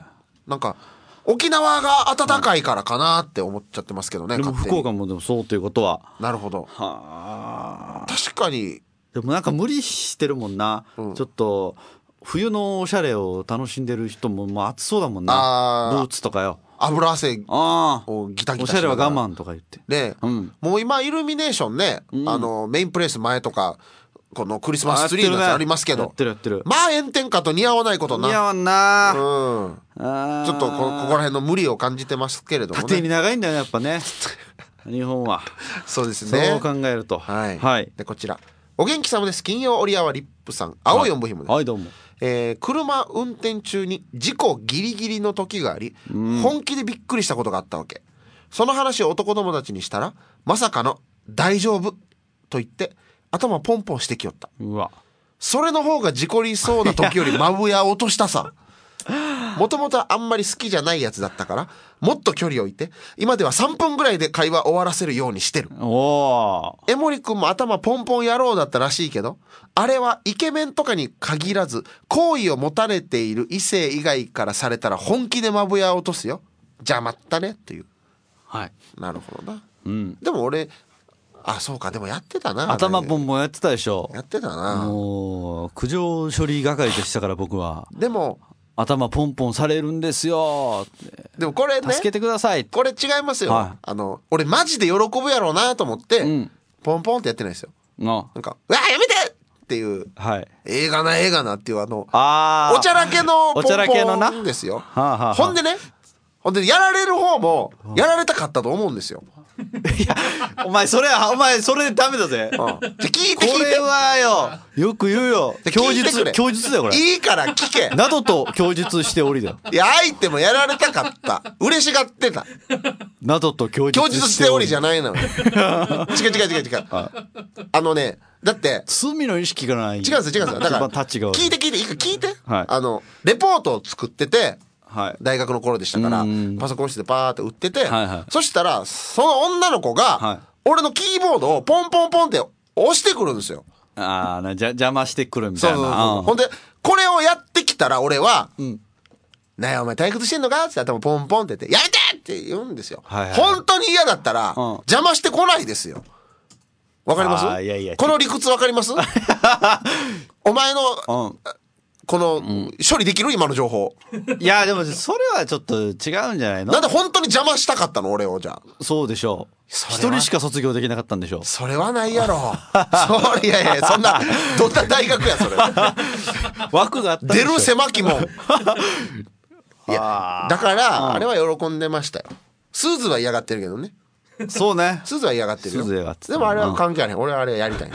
Speaker 1: なんか沖縄が暖かいからかなって思っちゃってますけどね。
Speaker 2: でも福岡もでもそうということは。
Speaker 1: なるほど。確かに。
Speaker 2: でもなんか無理してるもんな。ちょっと冬のおしゃれを楽しんでる人ももう暑そうだもんな。ブーツとかよ。
Speaker 1: 油汗をギタギタしながら。
Speaker 2: おしゃれは我慢とか言って。
Speaker 1: ね、もう今イルミネーションね、メインプレイス前とか。このクリスマスツリーのやつありますけど、
Speaker 2: やってる
Speaker 1: まあ炎天下と似合わないことな。
Speaker 2: 似合わんな。
Speaker 1: ちょっとここら辺の無理を感じてますけれどもね。
Speaker 2: 縦に長いんだよねやっぱね。日本は。
Speaker 1: そうですね。
Speaker 2: そう考えると。
Speaker 1: でこちらお元気様です。金曜オリアワリップさん、青いおんぶひもです。
Speaker 2: はいどうも。
Speaker 1: 車運転中に事故ギリギリの時があり、本気でびっくりしたことがあったわけ。その話を男友達にしたら、まさかの大丈夫と言って頭ポンポンしてきよった。
Speaker 2: うわ。
Speaker 1: それの方が事故りそうな時よりまぶや落としたさ。もともとあんまり好きじゃないやつだったから、もっと距離を置いて、今では3分ぐらいで会話終わらせるようにしてる。江森くんも頭ポンポン野郎だったらしいけど、あれはイケメンとかに限らず、好意を持たれている異性以外からされたら本気でまぶや落とすよ。じゃあまったねっていう。なるほどな。でも俺、そうか、でもやってたな。
Speaker 2: 頭ポンポンやってたでしょ。
Speaker 1: やってたな。
Speaker 2: もう苦情処理係でしたから僕は。
Speaker 1: でも
Speaker 2: 頭ポンポンされるんですよって。
Speaker 1: でもこれね、
Speaker 2: 助けてください。
Speaker 1: これ違いますよ。俺マジで喜ぶやろうなと思って、ポンポンってやってないですよ。なんか、うわやめてっていう、
Speaker 2: はい、
Speaker 1: 映画なっていうお
Speaker 2: ち
Speaker 1: ゃらけのポン
Speaker 2: おちゃらけのな
Speaker 1: ポンですよ。
Speaker 2: はあはあ、
Speaker 1: ほんでやられる方もやられたかったと思うんですよ。
Speaker 2: いやお前それダメだぜ。
Speaker 1: じゃ聞いて
Speaker 2: これはよく言うよ。供述だよこれ。
Speaker 1: いいから聞け。
Speaker 2: などと供述しておりだよ。
Speaker 1: いや相手もやられたかった。嬉しがってた。
Speaker 2: などと供述
Speaker 1: しておりじゃないのよ。違う。だって
Speaker 2: 罪の意識がない。
Speaker 1: 違うんですよ。だから聞いて、はい、レポートを作ってて、はい、大学の頃でしたからパソコン室でパーって打ってて、はいはい、そしたらその女の子が、はい、俺のキーボードをポンポンポンって押してくるんですよ。
Speaker 2: 邪魔してくるみたいな。
Speaker 1: そうほんでこれをやってきたら俺は、なやお前退屈してんのかって頭ポンポンって言ってやめてって言うんですよ、はいはい、本当に嫌だったら、邪魔してこないですよ。わかります？この理屈わかります？お前の、この、処理できる今の情報。
Speaker 2: いやでもそれはちょっと違うんじゃないの？
Speaker 1: なんで本当に邪魔したかったの俺を。じゃあ
Speaker 2: そうでしょう。一人しか卒業できなかったんでしょう。
Speaker 1: それはないやろ。いやそんなどんな大学やそれ。
Speaker 2: 枠があったんでしょ。
Speaker 1: 出る狭きもん。いやだからあれは喜んでましたよ。スーズは嫌がってるけどね。
Speaker 2: そうね。
Speaker 1: スーズは嫌がってるよ。
Speaker 2: で
Speaker 1: もあれは関係あれへん。俺はあれやりたいね。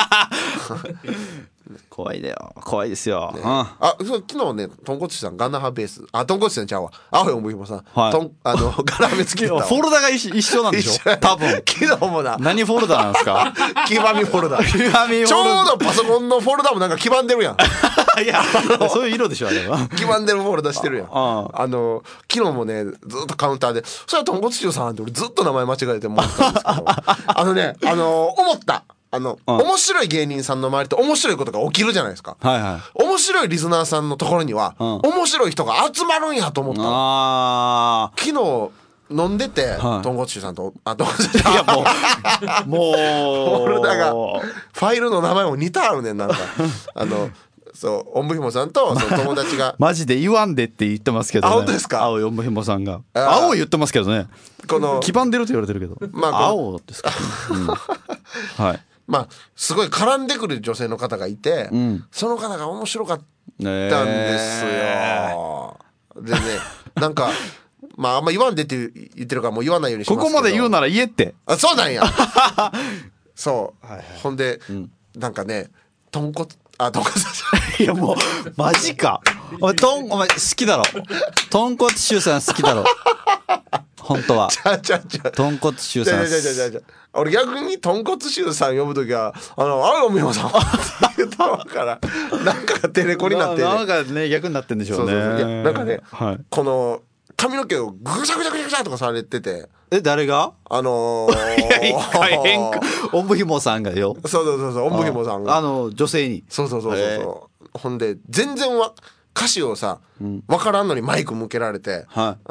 Speaker 2: 怖いですよ、
Speaker 1: ね、昨日ね豚骨師さんガンナハベース豚骨師さんちゃうわ青いおむひもさん、はい、ガラメ付きだった
Speaker 2: フォルダが一緒なんでしょ多分。
Speaker 1: 昨日もな
Speaker 2: 何フォルダなんですか？
Speaker 1: 黄ばみフォルダ。ちょうどパソコンのフォルダもなんか黄ばんでるやん。
Speaker 2: いやそういう色でしょあれは。
Speaker 1: 黄ばんでるフォルダしてるやん。昨日もねずっとカウンターでそれは豚骨師さんって俺ずっと名前間違えて思ったんですけど思った面白い芸人さんの周りって面白いことが起きるじゃないですか、はいはい、面白いリスナーさんのところには、面白い人が集まるんやと思ったの。昨日飲んでて、豚骨師さんと豚骨師さんいやもうフォルダがファイルの名前も似たあるねん。なんかそうおんぶひもさんとその友達が
Speaker 2: マジで言わんでって言ってますけどね。
Speaker 1: 本当ですか？
Speaker 2: 青いおんぶひもさんが青言ってますけどね。黄ばんでると言われてるけど、青ですか、はい。まあすごい絡んでくる女性の方がいて、その方が面白かったんですよ。でねなんかまああんま言わんでって言ってるからもう言わないようにしますけど。 ここまで言うなら言えって。
Speaker 1: そうなんや。そう、ほんで、なんかね豚骨
Speaker 2: いやもうマジか。お前好きだろ。豚骨臭さん好きだろ。本当は。豚骨臭さん。
Speaker 1: 俺逆に豚骨臭さん呼ぶときは青いおみほさんって言ったからなんかテレコになって
Speaker 2: なんかね逆になってんでしょうね。
Speaker 1: なんかね、この髪の毛をぐしゃぐしゃぐしゃぐしゃとかされてて。
Speaker 2: 誰が？いや一回変化。おんぶひもさんがよ。
Speaker 1: そうおんぶひもさんが
Speaker 2: 女性に。
Speaker 1: そうほんで全然歌詞をさ分からんのにマイク向けられて、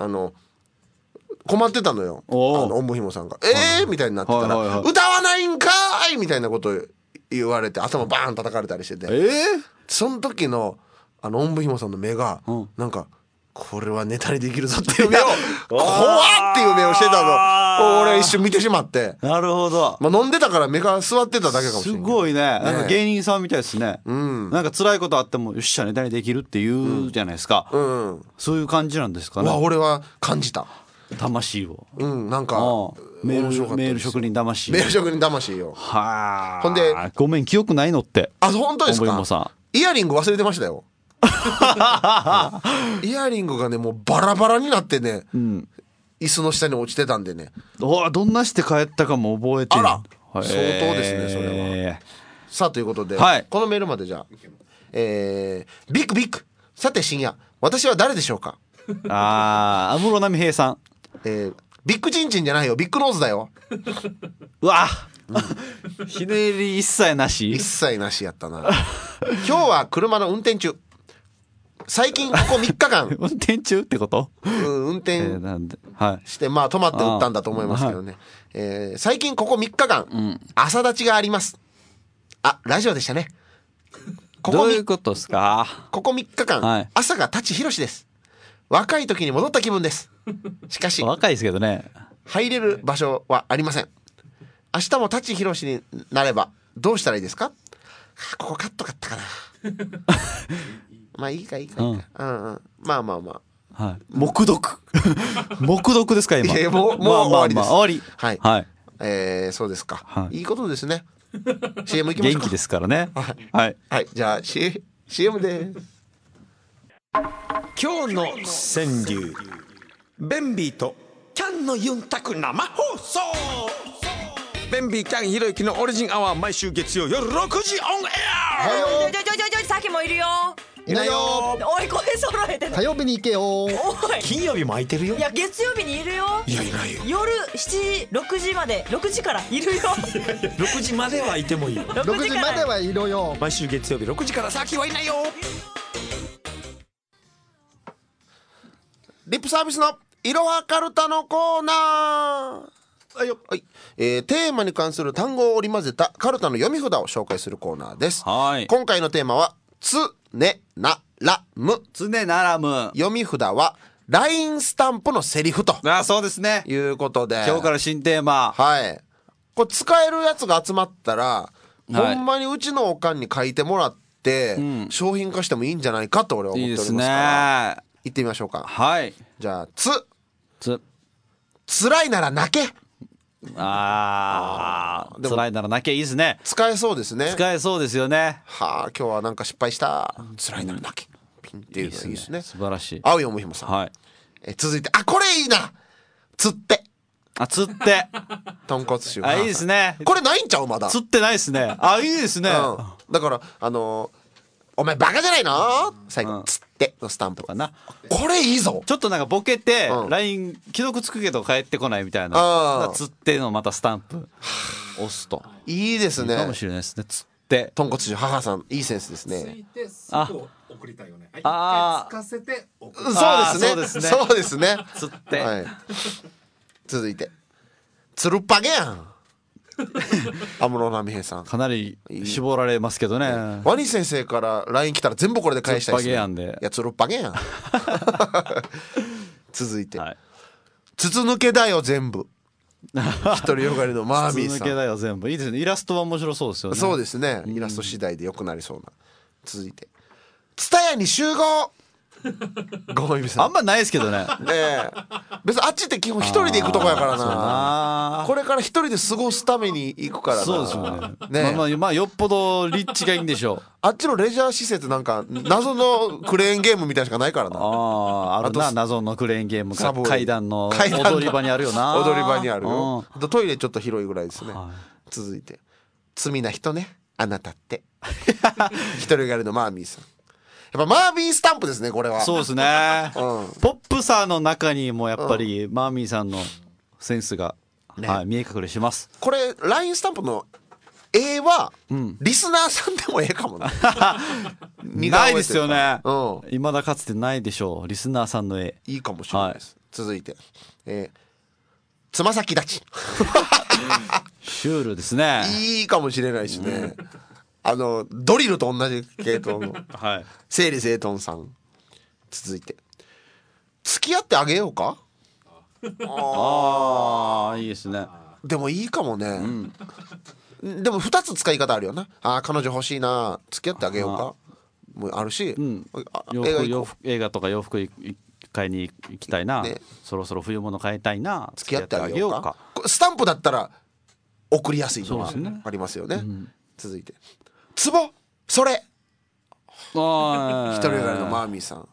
Speaker 1: 困ってたのよおんぶひもさんがみたいになってたら歌わないんかーいみたいなこと言われて頭バーン叩かれたりしてて、その時のおんぶひもさんの目がなんかこれはネタにできるぞっていう目を怖っていう目をしてたの俺一瞬見てしまって。
Speaker 2: なるほど。
Speaker 1: まあ飲んでたから目が座ってただけかもしれない。
Speaker 2: すごいね。なんか芸人さんみたいですね。なんか辛いことあってもよっしゃネタにできるって言うじゃないですか。そういう感じなんですかね。
Speaker 1: 俺は感じた
Speaker 2: 魂を。
Speaker 1: なんか
Speaker 2: メール職人魂。
Speaker 1: メール職人魂よ。
Speaker 2: はあ。
Speaker 1: ほんで
Speaker 2: ごめん記憶ないのって。
Speaker 1: 本当ですか？イヤリング忘れてましたよ。イヤリングがねもうバラバラになってね、椅子の下に落ちてたんでね。
Speaker 2: どんなして帰ったかも覚えてる。
Speaker 1: 相当ですねそれは。さあということで、このメールまでじゃあビッグさて深夜私は誰でしょうか？
Speaker 2: 安室奈美平さん。
Speaker 1: ビッグチンチンじゃないよビッグノーズだよ。
Speaker 2: うわひねり一切なし
Speaker 1: やったな。今日は車の運転中。最近ここ3日間
Speaker 2: 運転中ってこと？
Speaker 1: 運転してまあ止まって打ったんだと思いますけどね。最近ここ3日間朝立ちがあります。ラジオでしたね。
Speaker 2: どういうことですか？
Speaker 1: ここ3日間朝が舘ひろしです。若い時に戻った気分です。しかし
Speaker 2: 若いですけどね
Speaker 1: 入れる場所はありません。明日も舘ひろしになればどうしたらいいですか？ ここカットかったかなまあいいか、まあまあま
Speaker 2: あ、はい、黙読黙読ですか今。
Speaker 1: もう終わりです。
Speaker 2: 終わり。
Speaker 1: はい、はい、そうですか、はい、いいことですね。 CM 行きましょうか。
Speaker 2: 元気ですからね。はい、
Speaker 1: はい、じゃあ CM です。
Speaker 4: 今日の川柳、ベンビーとキャンのユンタク生放送。ベンビーキャンひろゆきのオリジンアワー、毎週月曜夜6時オンエア。
Speaker 5: さっきもいるよ。
Speaker 4: いないよ。
Speaker 5: おい、声揃えて。
Speaker 4: 火曜日に行けよ。
Speaker 5: おい、
Speaker 4: 金曜日も空いてるよ。
Speaker 5: いや、月曜日にいるよ。
Speaker 4: いや、いないよ。
Speaker 5: 夜6時まで、6時からいるよ。
Speaker 4: 6時まではいてもいいよ。6時まではいるよ。毎週月曜日6時から先はいないよ。
Speaker 1: リップサービスのいろはカルタのコーナー。はいよ、はい、テーマに関する単語を織り交ぜたカルタの読み札を紹介するコーナーです。
Speaker 2: はい、
Speaker 1: 今回のテーマはつねならむ。
Speaker 2: つねならむ。
Speaker 1: 読み札はラインスタンプのセリフと。
Speaker 2: そうですね。
Speaker 1: いうことで、
Speaker 2: 今日から新テーマ。
Speaker 1: はい。これ使えるやつが集まったら、はい、ほんまにうちのおかんに書いてもらって、商品化してもいいんじゃないかと俺は思っておりますから。いいですね。行ってみましょうか。
Speaker 2: はい。
Speaker 1: じゃあ辛いなら泣け。
Speaker 2: 辛いなら泣け、いいですね。
Speaker 1: 使えそうですね。
Speaker 2: 使えそうですよね。
Speaker 1: はあ、今日はなんか失敗した、辛いなら泣け、ピンっていうのがいいですね。
Speaker 2: 素晴らしい。
Speaker 1: 青いおもひもさん、
Speaker 2: はい、
Speaker 1: 続いて、これいいな、釣って豚骨臭。
Speaker 2: いいですね。
Speaker 1: これないんちゃう、まだ
Speaker 2: 釣ってないですね。いいですね、
Speaker 1: だからお前バカじゃないの、最後、釣ってのスタンプかな。これいいぞ。
Speaker 2: ちょっとなんかボケて LINE 既読つくけど返ってこないみたいな、釣ってのまたスタンプ押すと
Speaker 1: いいですね。
Speaker 2: いいかもしれないですね。釣って
Speaker 1: 豚骨臭、母さんいいセンスですね。
Speaker 6: ついてすぐ送りたいよね。一回つかせて送る。
Speaker 1: そうですね。
Speaker 2: 釣って、
Speaker 1: はい、続いてつるっぱげやん。安室奈美恵さん、
Speaker 2: かなり絞られますけどね。
Speaker 1: ワニ先生から LINE 来たら全部これで返したいですね。
Speaker 2: つるっぱげやんで。
Speaker 1: いや、つるっぱげやん。続いて、筒抜けだよ全部。独りよがりのマーミーさん。
Speaker 2: 筒抜けだよ全部、いいですね。イラストは面白そうですよね。
Speaker 1: そうですね、イラスト次第で良くなりそうな。続いて、ツタヤに集合。ごめんなさい。
Speaker 2: あんまないですけどね。
Speaker 1: 別にあっちって基本一人で行くとこやからな。これから一人で過ごすために行くからな。
Speaker 2: そうですよね。まあよっぽど立地がいいんでしょう。
Speaker 1: あっちのレジャー施設なんか謎のクレーンゲームみたいしかないからな。
Speaker 2: あるな、謎のクレーンゲームが階段の踊り場にあるよな。
Speaker 1: 踊り場にあるよ。トイレちょっと広いぐらいですね。続いて、罪な人ねあなたって。独りよがりのマーミーさん。やっぱマーミースタンプですね、これは。
Speaker 2: そうですね、ポップさの中にもやっぱりマーミーさんのセンスが、見え隠れします。
Speaker 1: これ LINE スタンプの絵は、リスナーさんでもええかもな。
Speaker 2: ないですよね。未だかつてないでしょう、リスナーさんの絵。
Speaker 1: いいかもしれないです。続いて、つま先立ち。
Speaker 2: シュールですね。
Speaker 1: いいかもしれないしね。ドリルと同じ系統の整理整頓さん。続いて、付き合ってあげようか。
Speaker 2: いいですね。
Speaker 1: でもいいかもね。でも2つ使い方あるよな。彼女欲しいな、付き合ってあげようかもあるし、
Speaker 2: 映画とか洋服買いに行きたいな、そろそろ冬物買いたいな、
Speaker 1: 付き合ってあげようか。スタンプだったら送りやすいのはありますよね。続いて、ツボそれ。独りよがりのマーミーさん。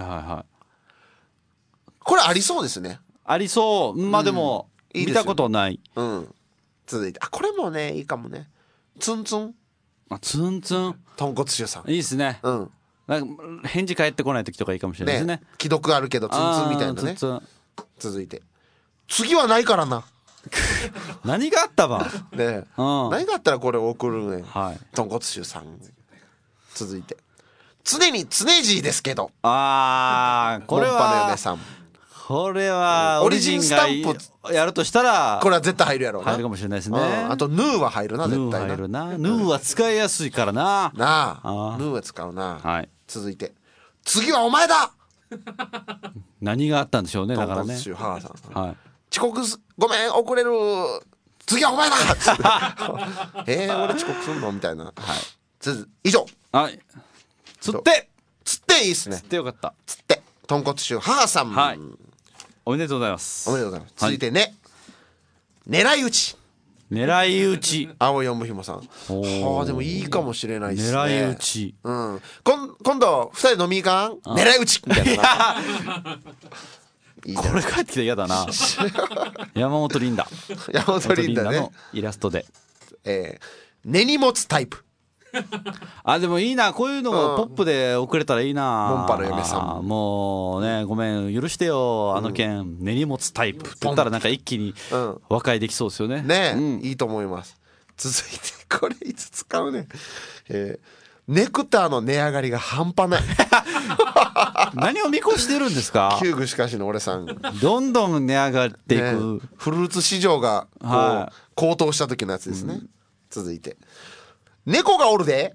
Speaker 1: これありそうですね。
Speaker 2: ありそう。まあでも見たことない。
Speaker 1: 続いて、これもねいいかもね。ツンツン。
Speaker 2: ツンツン。
Speaker 1: 豚骨臭さん。
Speaker 2: いいですね。なんか返事返ってこない時とかいいかもしれないですね。
Speaker 1: 既読あるけどツンツンみたいなね。続いて、次はないからな。
Speaker 2: 何があったば。
Speaker 1: 何があったらこれ送るね。豚骨臭さん。続いて、常に常じですけど。
Speaker 2: これはこれはオリジンスタンプやるとしたら
Speaker 1: これは絶対入るやろうな。
Speaker 2: 入るかもしれないですね。
Speaker 1: あとヌーは入るな、絶対な。
Speaker 2: ヌー入るな。ヌーは使いやすいからな。
Speaker 1: ヌーは使うな。続いて、次はお前だ。
Speaker 2: 何があったんでしょうね。だからね。
Speaker 1: 遅刻ごめん遅れる。次はお前だ。俺遅刻すんのみたいな。 以上。
Speaker 2: はい。釣って
Speaker 1: いいっすね。
Speaker 2: 釣ってよかった。
Speaker 1: 釣って豚骨臭母さん、
Speaker 2: はい、おめでとうございます。
Speaker 1: おめでとうございます。続いてね、狙い撃ち。
Speaker 2: 狙い撃ち。
Speaker 1: 青いおむひもさん。はあ、でもいいかもしれないですね。
Speaker 2: 狙い撃ち。
Speaker 1: うん。今度2人飲み行かん？狙い撃ちみたいな。
Speaker 2: いいこれ帰ってきたら嫌だな。山本リンダ。
Speaker 1: 山本リンダね。
Speaker 2: のイラストで。
Speaker 1: 根に持つタイプ。
Speaker 2: あ、でもいいな、こういうのがポップで送れたらいいな。
Speaker 1: モンパの嫁さん。
Speaker 2: もうね、ごめん許してよ、あの件、根に持つタイプって言ったらなんか一気に和解できそうですよね。
Speaker 1: ね、いいと思います。続いてこれいつ使うね。ネクターの値上がりが半端ない。
Speaker 2: 何を見越してるんですか。
Speaker 1: 旧具しかしの俺さん。
Speaker 2: どんどん値上がっていく、
Speaker 1: フルーツ市場がこう高騰した時のやつですね。続いて猫がおるで。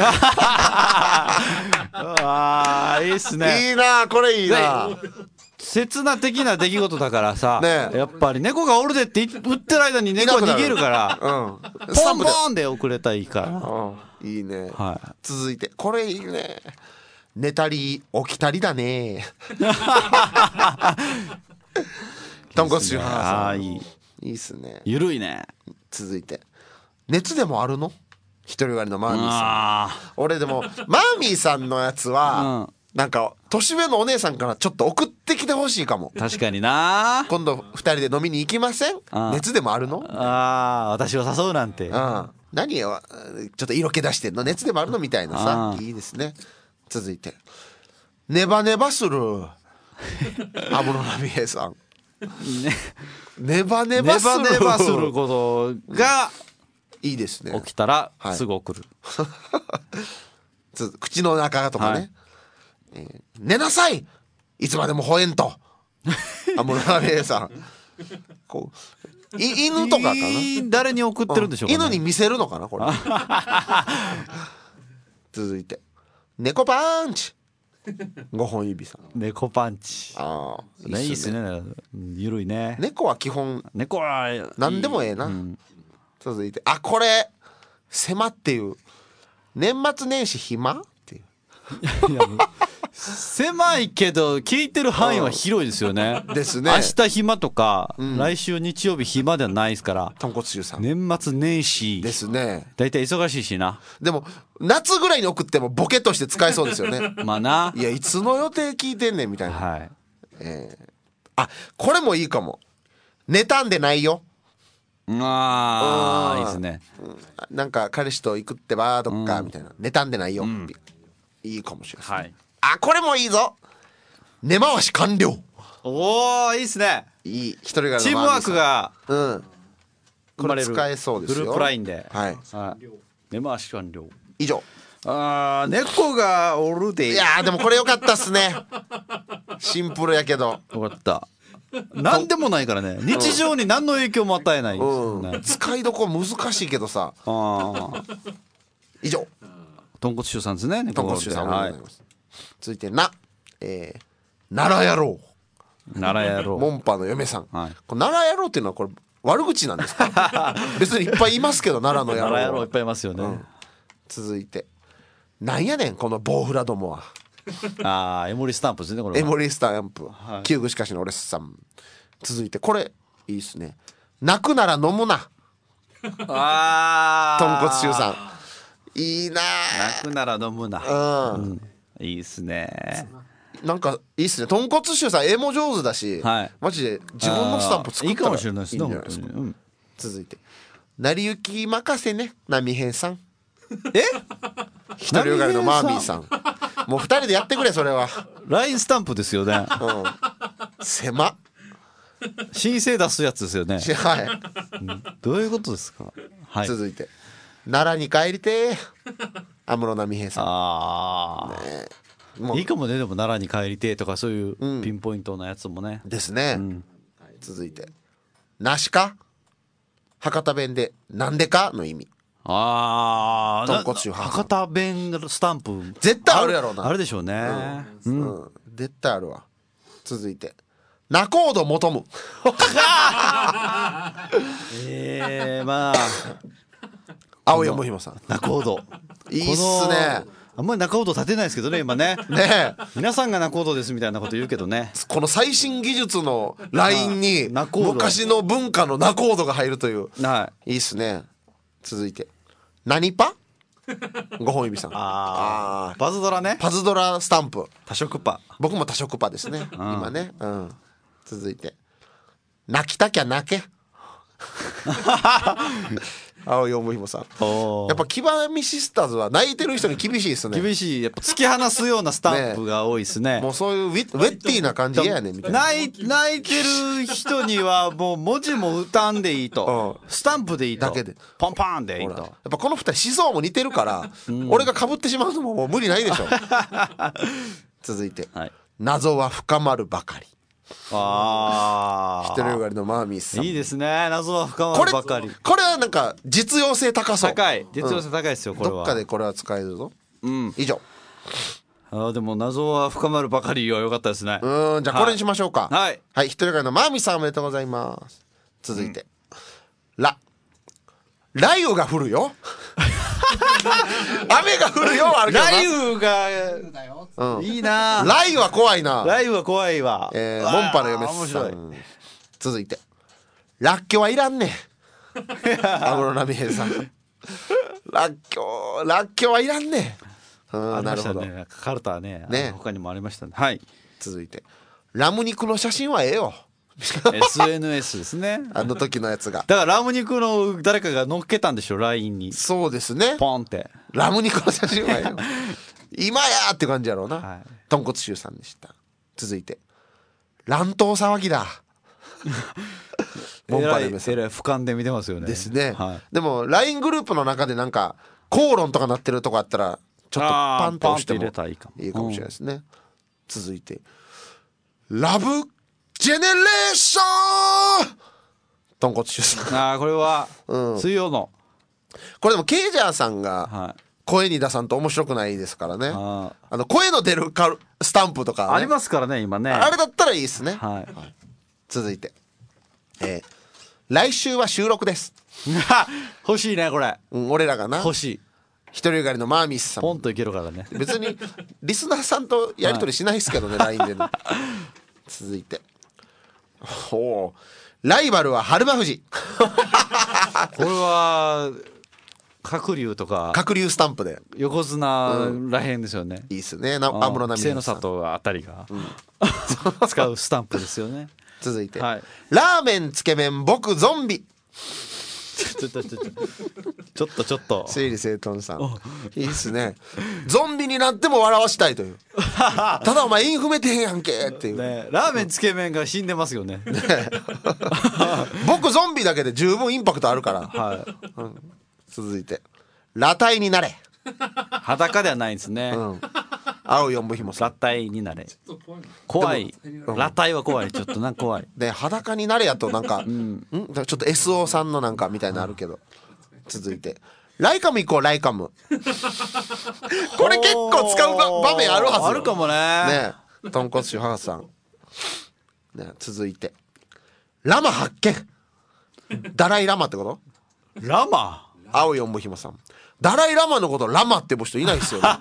Speaker 2: ああ、いいっすね。
Speaker 1: いいな、これいいな。
Speaker 2: 刹那的な出来事だからさ、やっぱり猫がおるでって売ってる間に猫は逃げるから、ポンポンで遅れたらいいから。
Speaker 1: いいね。続いてこれいいね。寝たり起きたりだね。豚骨臭母さん。
Speaker 2: あ、い
Speaker 1: いっすね。
Speaker 2: ゆるいね。
Speaker 1: 続いて熱でもあるの？一人割りのマーミーさん。俺でもマーミーさんのやつは、なんか年上のお姉さんからちょっと送ってきてほしいかも。
Speaker 2: 確かにな。
Speaker 1: 今度2人で飲みに行きません？熱でもあるの？
Speaker 2: ああ、私を誘うなんて。
Speaker 1: 何よ、ちょっと色気出してんの？熱でもあるのみたいなさ。いいですね。続いてネバネバする安室奈美恵さん。ネバネバする
Speaker 2: ことが
Speaker 1: いいですね。
Speaker 2: 起きたらすぐ送る。
Speaker 1: 口の中とかね。寝なさい、いつまでも吠えんと。安室奈美恵さん。こう犬とかかな。
Speaker 2: 誰に送ってるんでしょうかね。
Speaker 1: 犬に見せるのかなこれ。続いて猫パンチ。5本指さん。
Speaker 2: 猫パンチ。いいっすね。ゆるいね。
Speaker 1: 猫は基本
Speaker 2: 猫は
Speaker 1: 何でもええな。続いてこれ狭っていう、年末年始暇っていう。
Speaker 2: 狭いけど聞いてる範囲は広いですよね。
Speaker 1: ですね。
Speaker 2: 明日暇とか、来週日曜日暇ではないですから。
Speaker 1: 豚骨臭さん。
Speaker 2: 年末年始
Speaker 1: ですね。
Speaker 2: だいたい忙しいしな。
Speaker 1: でも夏ぐらいに送ってもボケとして使えそうですよね。
Speaker 2: まあな。
Speaker 1: いや、いつの予定聞いてんねんみたいな。
Speaker 2: はい。
Speaker 1: これもいいかも。妬んでないよ。
Speaker 2: いいですね。
Speaker 1: なんか彼氏と行くってばどっかみたいな。妬んでないよ。いいかもしれない。これもいいぞ。根回し完了。
Speaker 2: おお、いいっすね。
Speaker 1: いい。一人が
Speaker 2: チームワークが
Speaker 1: これ使えそうですよ。
Speaker 2: グループラインで。
Speaker 1: はい。
Speaker 2: 根回し完了。
Speaker 1: 以上。
Speaker 2: 猫がおるで。
Speaker 1: いやでもこれ良かったっすね。シンプルやけど。
Speaker 2: よかった。何でもないからね。日常に何の影響も与えない。
Speaker 1: 使いどこ難しいけどさ。以上。
Speaker 2: 豚骨臭さんですね。
Speaker 1: 豚骨臭さん。はい。続いて奈良野郎。
Speaker 2: 奈良野郎。
Speaker 1: モンパの嫁さん。奈良野郎っていうのはこれ悪口なんですか？別にいっぱいいますけど、奈良の野郎。
Speaker 2: 奈良野郎いっぱいいますよね。
Speaker 1: 続いてなんやねんこのボウフラどもは。
Speaker 2: エモリスタンプですね、これは。
Speaker 1: エモリスタンプ。旧具しかしの俺さん。続いてこれいいっすね。泣くなら飲むな。豚骨臭さん。いいな。
Speaker 2: 泣くなら飲むな。いいっすね。
Speaker 1: なんかいいっすね。豚骨臭さん絵も上手だし、マジで自分のスタンプ作ったらいい
Speaker 2: かもしれないですね。
Speaker 1: 続いて成り行き任せね波平さん。一人よがりのマーミーさん。もう2人でやってくれそれは。
Speaker 2: ラインスタンプですよね。
Speaker 1: 狭。
Speaker 2: 申請出すやつですよね。
Speaker 1: はい。
Speaker 2: どういうことですか。
Speaker 1: 続いて奈良に帰りて安室奈美恵さ
Speaker 2: ん。いいかもね。でも奈良に帰りてとかそういうピンポイントのやつもね。
Speaker 1: ですね。続いてなしか博多弁でなんでかの意味。豚骨臭
Speaker 2: 博多弁スタンプ
Speaker 1: 絶対あるやろうな。
Speaker 2: あるでしょうね。
Speaker 1: 絶対あるわ。続いてナコード求む。
Speaker 2: まあ
Speaker 1: 青山ひまさん
Speaker 2: 仲人
Speaker 1: いいっすね。
Speaker 2: あんまり仲人立てないですけどね今ね。
Speaker 1: ねえ
Speaker 2: 皆さんが仲人ですみたいなこと言うけどね。
Speaker 1: この最新技術のラインに
Speaker 2: 仲人
Speaker 1: 昔の文化の仲人が入るという、
Speaker 2: はい
Speaker 1: いっすね。続いて何パ5本指さん
Speaker 2: パズドラね。
Speaker 1: パズドラスタンプ。
Speaker 2: 多色パ。
Speaker 1: 僕も多色パですね今ね。続いて泣きたきゃ泣け青いおむひもさん。やっぱキバミシスターズは泣いてる人に厳しいですね。
Speaker 2: 厳しい。やっぱ突き放すようなスタンプが多いですね。
Speaker 1: もうそういうウェッティな感じ嫌やねんみたいな。
Speaker 2: 泣いてる人にはもう文字も歌んでいいと、スタンプでいいと、
Speaker 1: だけで
Speaker 2: ポンポンでいいと。
Speaker 1: やっぱこの二人思想も似てるから、俺が被ってしまうのももう無理ないでしょ続いて、謎は深まるばかり。独りよがりのマーミーさん。
Speaker 2: いいですね。謎は深まるばかり。
Speaker 1: これはなんか実用性高そう。
Speaker 2: 高い。実用性高いですよこれは。
Speaker 1: どっかでこれは使えるぞ。以上。
Speaker 2: でも謎は深まるばかりは良かったですね。
Speaker 1: じゃあこれにしましょうか。
Speaker 2: はい。
Speaker 1: はい、独りよがりのマーミーさんおめでとうございます。続いて、雷雨が降るよ雨が降るよはあるけどな。
Speaker 2: 雷雨がいいな。
Speaker 1: 雷雨は怖いな。
Speaker 2: 雷雨は怖いわ。
Speaker 1: モンパの嫁さん。続いてらっきょうはいらんね安室奈美恵さん。らっきょうはいらんね。
Speaker 2: なるほど。カルタはね他にもありましたね。はい。
Speaker 1: 続いてラム肉の写真はええよ
Speaker 2: SNS ですね。
Speaker 1: あの時のやつが。
Speaker 2: だからラム肉の誰かが乗っけたんでしょ LINE に。
Speaker 1: そうですね。
Speaker 2: ポンって
Speaker 1: ラム肉の写真はええよ今やーって感じやろうな。豚骨臭さんでした。続いて乱闘騒ぎだモンパネメさん。
Speaker 2: えらい俯瞰で見てますよね。
Speaker 1: ですね。でも LINE グループの中でなんか口論とかなってるとこあったらちょっとパンと押してもいいかもしれないですね。続いてラブジェネレーション豚骨臭さん。
Speaker 2: これは水曜の
Speaker 1: これでもケイジャーさんが声に出さんと面白くないですからね。声の出るスタンプとか
Speaker 2: ありますからね今ね。
Speaker 1: あれだったらいいですね。続いて来週は収録です
Speaker 2: 欲しいねこれ。
Speaker 1: 俺らがな
Speaker 2: 欲しい。
Speaker 1: 独りよがりのマーミスさん
Speaker 2: ポンといけるからね。
Speaker 1: 別にリスナーさんとやり取りしないですけどねLINE でね。続いてライバルは春馬富士
Speaker 2: これは鶴竜とか
Speaker 1: 鶴竜スタンプで
Speaker 2: 横綱らへんですよね。
Speaker 1: いいっすね。安室奈美恵さん、
Speaker 2: 稀勢の里あたりが使うスタンプですよね。
Speaker 1: 続いてラーメンつけ麺僕ゾンビ
Speaker 2: ちょっと
Speaker 1: 整理整頓さんいいっすね。ゾンビになっても笑わしたいというただお前インフメてへんやんけっていう、
Speaker 2: ラーメンつけ麺が死んでますよね。
Speaker 1: 僕ゾンビだけで十分インパクトあるから、続いて裸体になれ。
Speaker 2: 裸ではないんですね。
Speaker 1: 青い四分ひもさん
Speaker 2: 裸体になれ。怖い。裸体は怖い。ちょっとなんか怖い。
Speaker 1: で裸になれやとなんか、ちょっと SO さんのなんかみたいなのあるけど。続いてライカム行こうライカムこれ結構使う場面あるはずよ。
Speaker 2: あるかもね。
Speaker 1: 豚骨臭母さん、続いてラマ発見。ダライラマってこと？
Speaker 2: ラマ？
Speaker 1: 青い四分ひもさん。ダライラマのことラマって呼ぶ人いないですよね。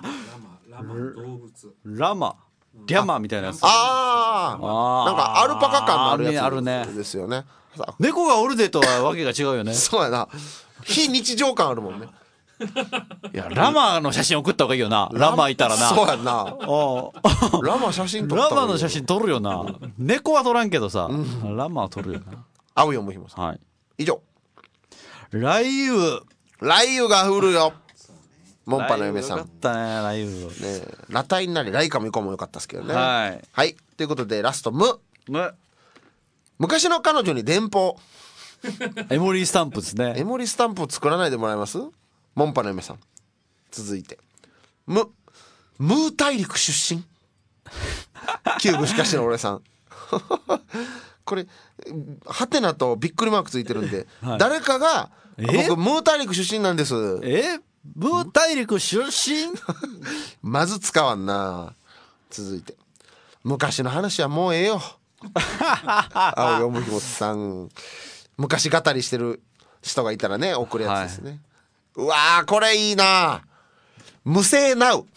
Speaker 2: ラマリャマみたいなやつ。
Speaker 1: なんかアルパカ感のあるやつですよね。
Speaker 2: 猫がおるでとはわけが違うよね。
Speaker 1: そうやな。非日常感あるもんね。
Speaker 2: いやラマの写真送った方がいいよな。ラマいたらな。
Speaker 1: そうやな。ラマ写真撮った方がいい。
Speaker 2: ラマの写真撮るよな。猫は撮らんけどさ、ラマは撮るよな。
Speaker 1: 青い四分ひもさん。以上。
Speaker 2: 雷
Speaker 1: 雨が降るよ。モンパの嫁さん。
Speaker 2: よかったね雷雨。
Speaker 1: 裸体になりライカム行こうもよかったですけどね。
Speaker 2: はい。
Speaker 1: ということでラスト昔の彼女に電報。
Speaker 2: エモリースタンプですね。
Speaker 1: エモリースタンプを作らないでもらえます？モンパの嫁さん。続いてムー大陸出身。旧具しかしの俺さん。これハテナとびっくりマークついてるんで、誰かが僕ムー大陸出身なんです。
Speaker 2: ムー大陸出身
Speaker 1: まず使わんな。続いて昔の話はもうええよ。青四分ひもさん。昔語りしてる人がいたらね送るやつですね。 うわーこれいいな。無声ナウ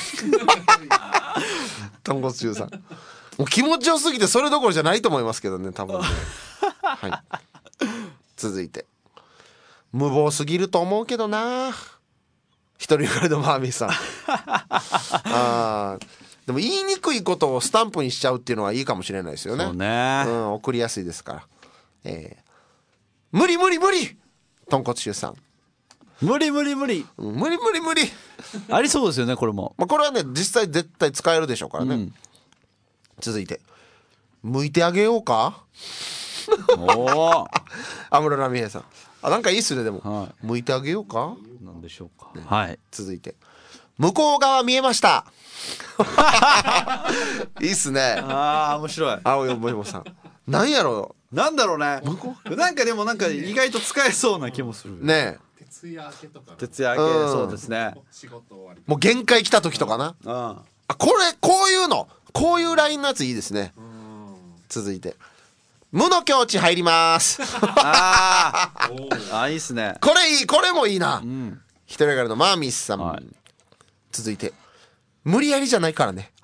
Speaker 1: 豚骨中さん、もう気持ちよすぎてそれどころじゃないと思いますけどね多分ねはい、続いて無謀すぎると思うけどな、一人暮らしのマーミーさんあでも言いにくいことをスタンプにしちゃうっていうのはいいかもしれないですよね。
Speaker 2: そうね、
Speaker 1: 送りやすいですから、無理無理無理豚骨中さん、
Speaker 2: 無理無理無理、
Speaker 1: 無理無理無理
Speaker 2: ありそうですよねこれも。
Speaker 1: まあ、これはね実際絶対使えるでしょうからね、続いて向いてあげようか
Speaker 2: おお
Speaker 1: 安室奈美恵さん、なんかいいっすねでも、
Speaker 2: はい、
Speaker 1: 向いてあげようか
Speaker 2: なんでしょうか、はい、
Speaker 1: 続いて向こう側見えましたいいっすね。
Speaker 2: 面白い。
Speaker 1: 青いおもひもさん、なんやろ
Speaker 2: う、なんだろうね、なんかでもなんか意外と使えそうな気もする
Speaker 1: ね。
Speaker 6: 徹夜明けとか、
Speaker 2: 徹夜明け、そうですね、
Speaker 6: 仕事終わり、
Speaker 1: もう限界来た時とかな、こういうのこういうラインのやついいですね。続いて無の境地入ります
Speaker 2: いいっすね、
Speaker 1: これいい、これもいいな、一人暮らしのマーミスさん、はい、続いて無理やりじゃないからね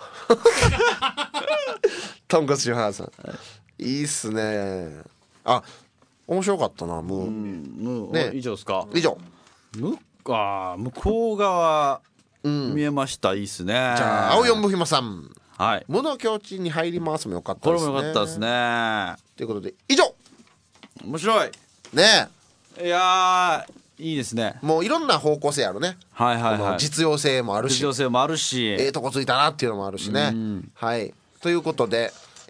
Speaker 1: トンコツシュハーさん、いいっすね。面白かったな。
Speaker 2: ね、以上ですか。
Speaker 1: 以上。
Speaker 2: 向こう側、見えました。いいっすね。じ
Speaker 1: ゃあ青四分ひまさん、
Speaker 2: はい、
Speaker 1: 無の境地に入りますもよかったですね。
Speaker 2: これもよかったですね。
Speaker 1: ということで以上。
Speaker 2: 面白い
Speaker 1: ね。
Speaker 2: いやいいですね。
Speaker 1: もういろんな方向性あるね。
Speaker 2: はいはいはい、
Speaker 1: 実用性もあるし、
Speaker 2: 実用性もあるし、
Speaker 1: とこついたなっていうのもあるしね。はい、ということで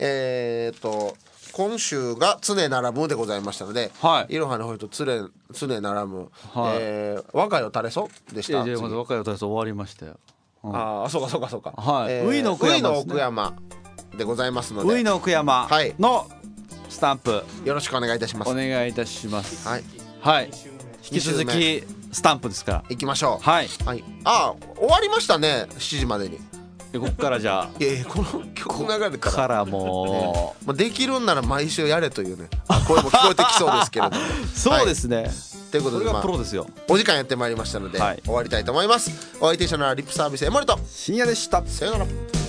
Speaker 1: 今週が常ならむでございましたので、はい、いろはのほいと常ならむ、和歌よ垂れそでした。
Speaker 2: 和歌よ垂れそ終わりましたよ。
Speaker 1: そうかそうか。
Speaker 2: はい、ういの
Speaker 1: 奥山でございますので、
Speaker 2: ういの奥山のスタンプ、
Speaker 1: よろしくお願いいたします。
Speaker 2: お願いいたします。
Speaker 1: はい、
Speaker 2: はい、引き続きスタンプですから。
Speaker 1: 行きましょう。
Speaker 2: はい、
Speaker 1: はい、終わりましたね、7時までに。
Speaker 2: ここからじゃあ
Speaker 1: この曲流れて
Speaker 2: からも
Speaker 1: う、できるんなら毎週やれというね声も聞こえてきそうですけれども
Speaker 2: そうですね、
Speaker 1: ということで、
Speaker 2: プロですよ。
Speaker 1: お時間やってまいりましたので、終わりたいと思います。お相手者のリップサービス江森と
Speaker 2: 深夜でした。
Speaker 1: さよなら。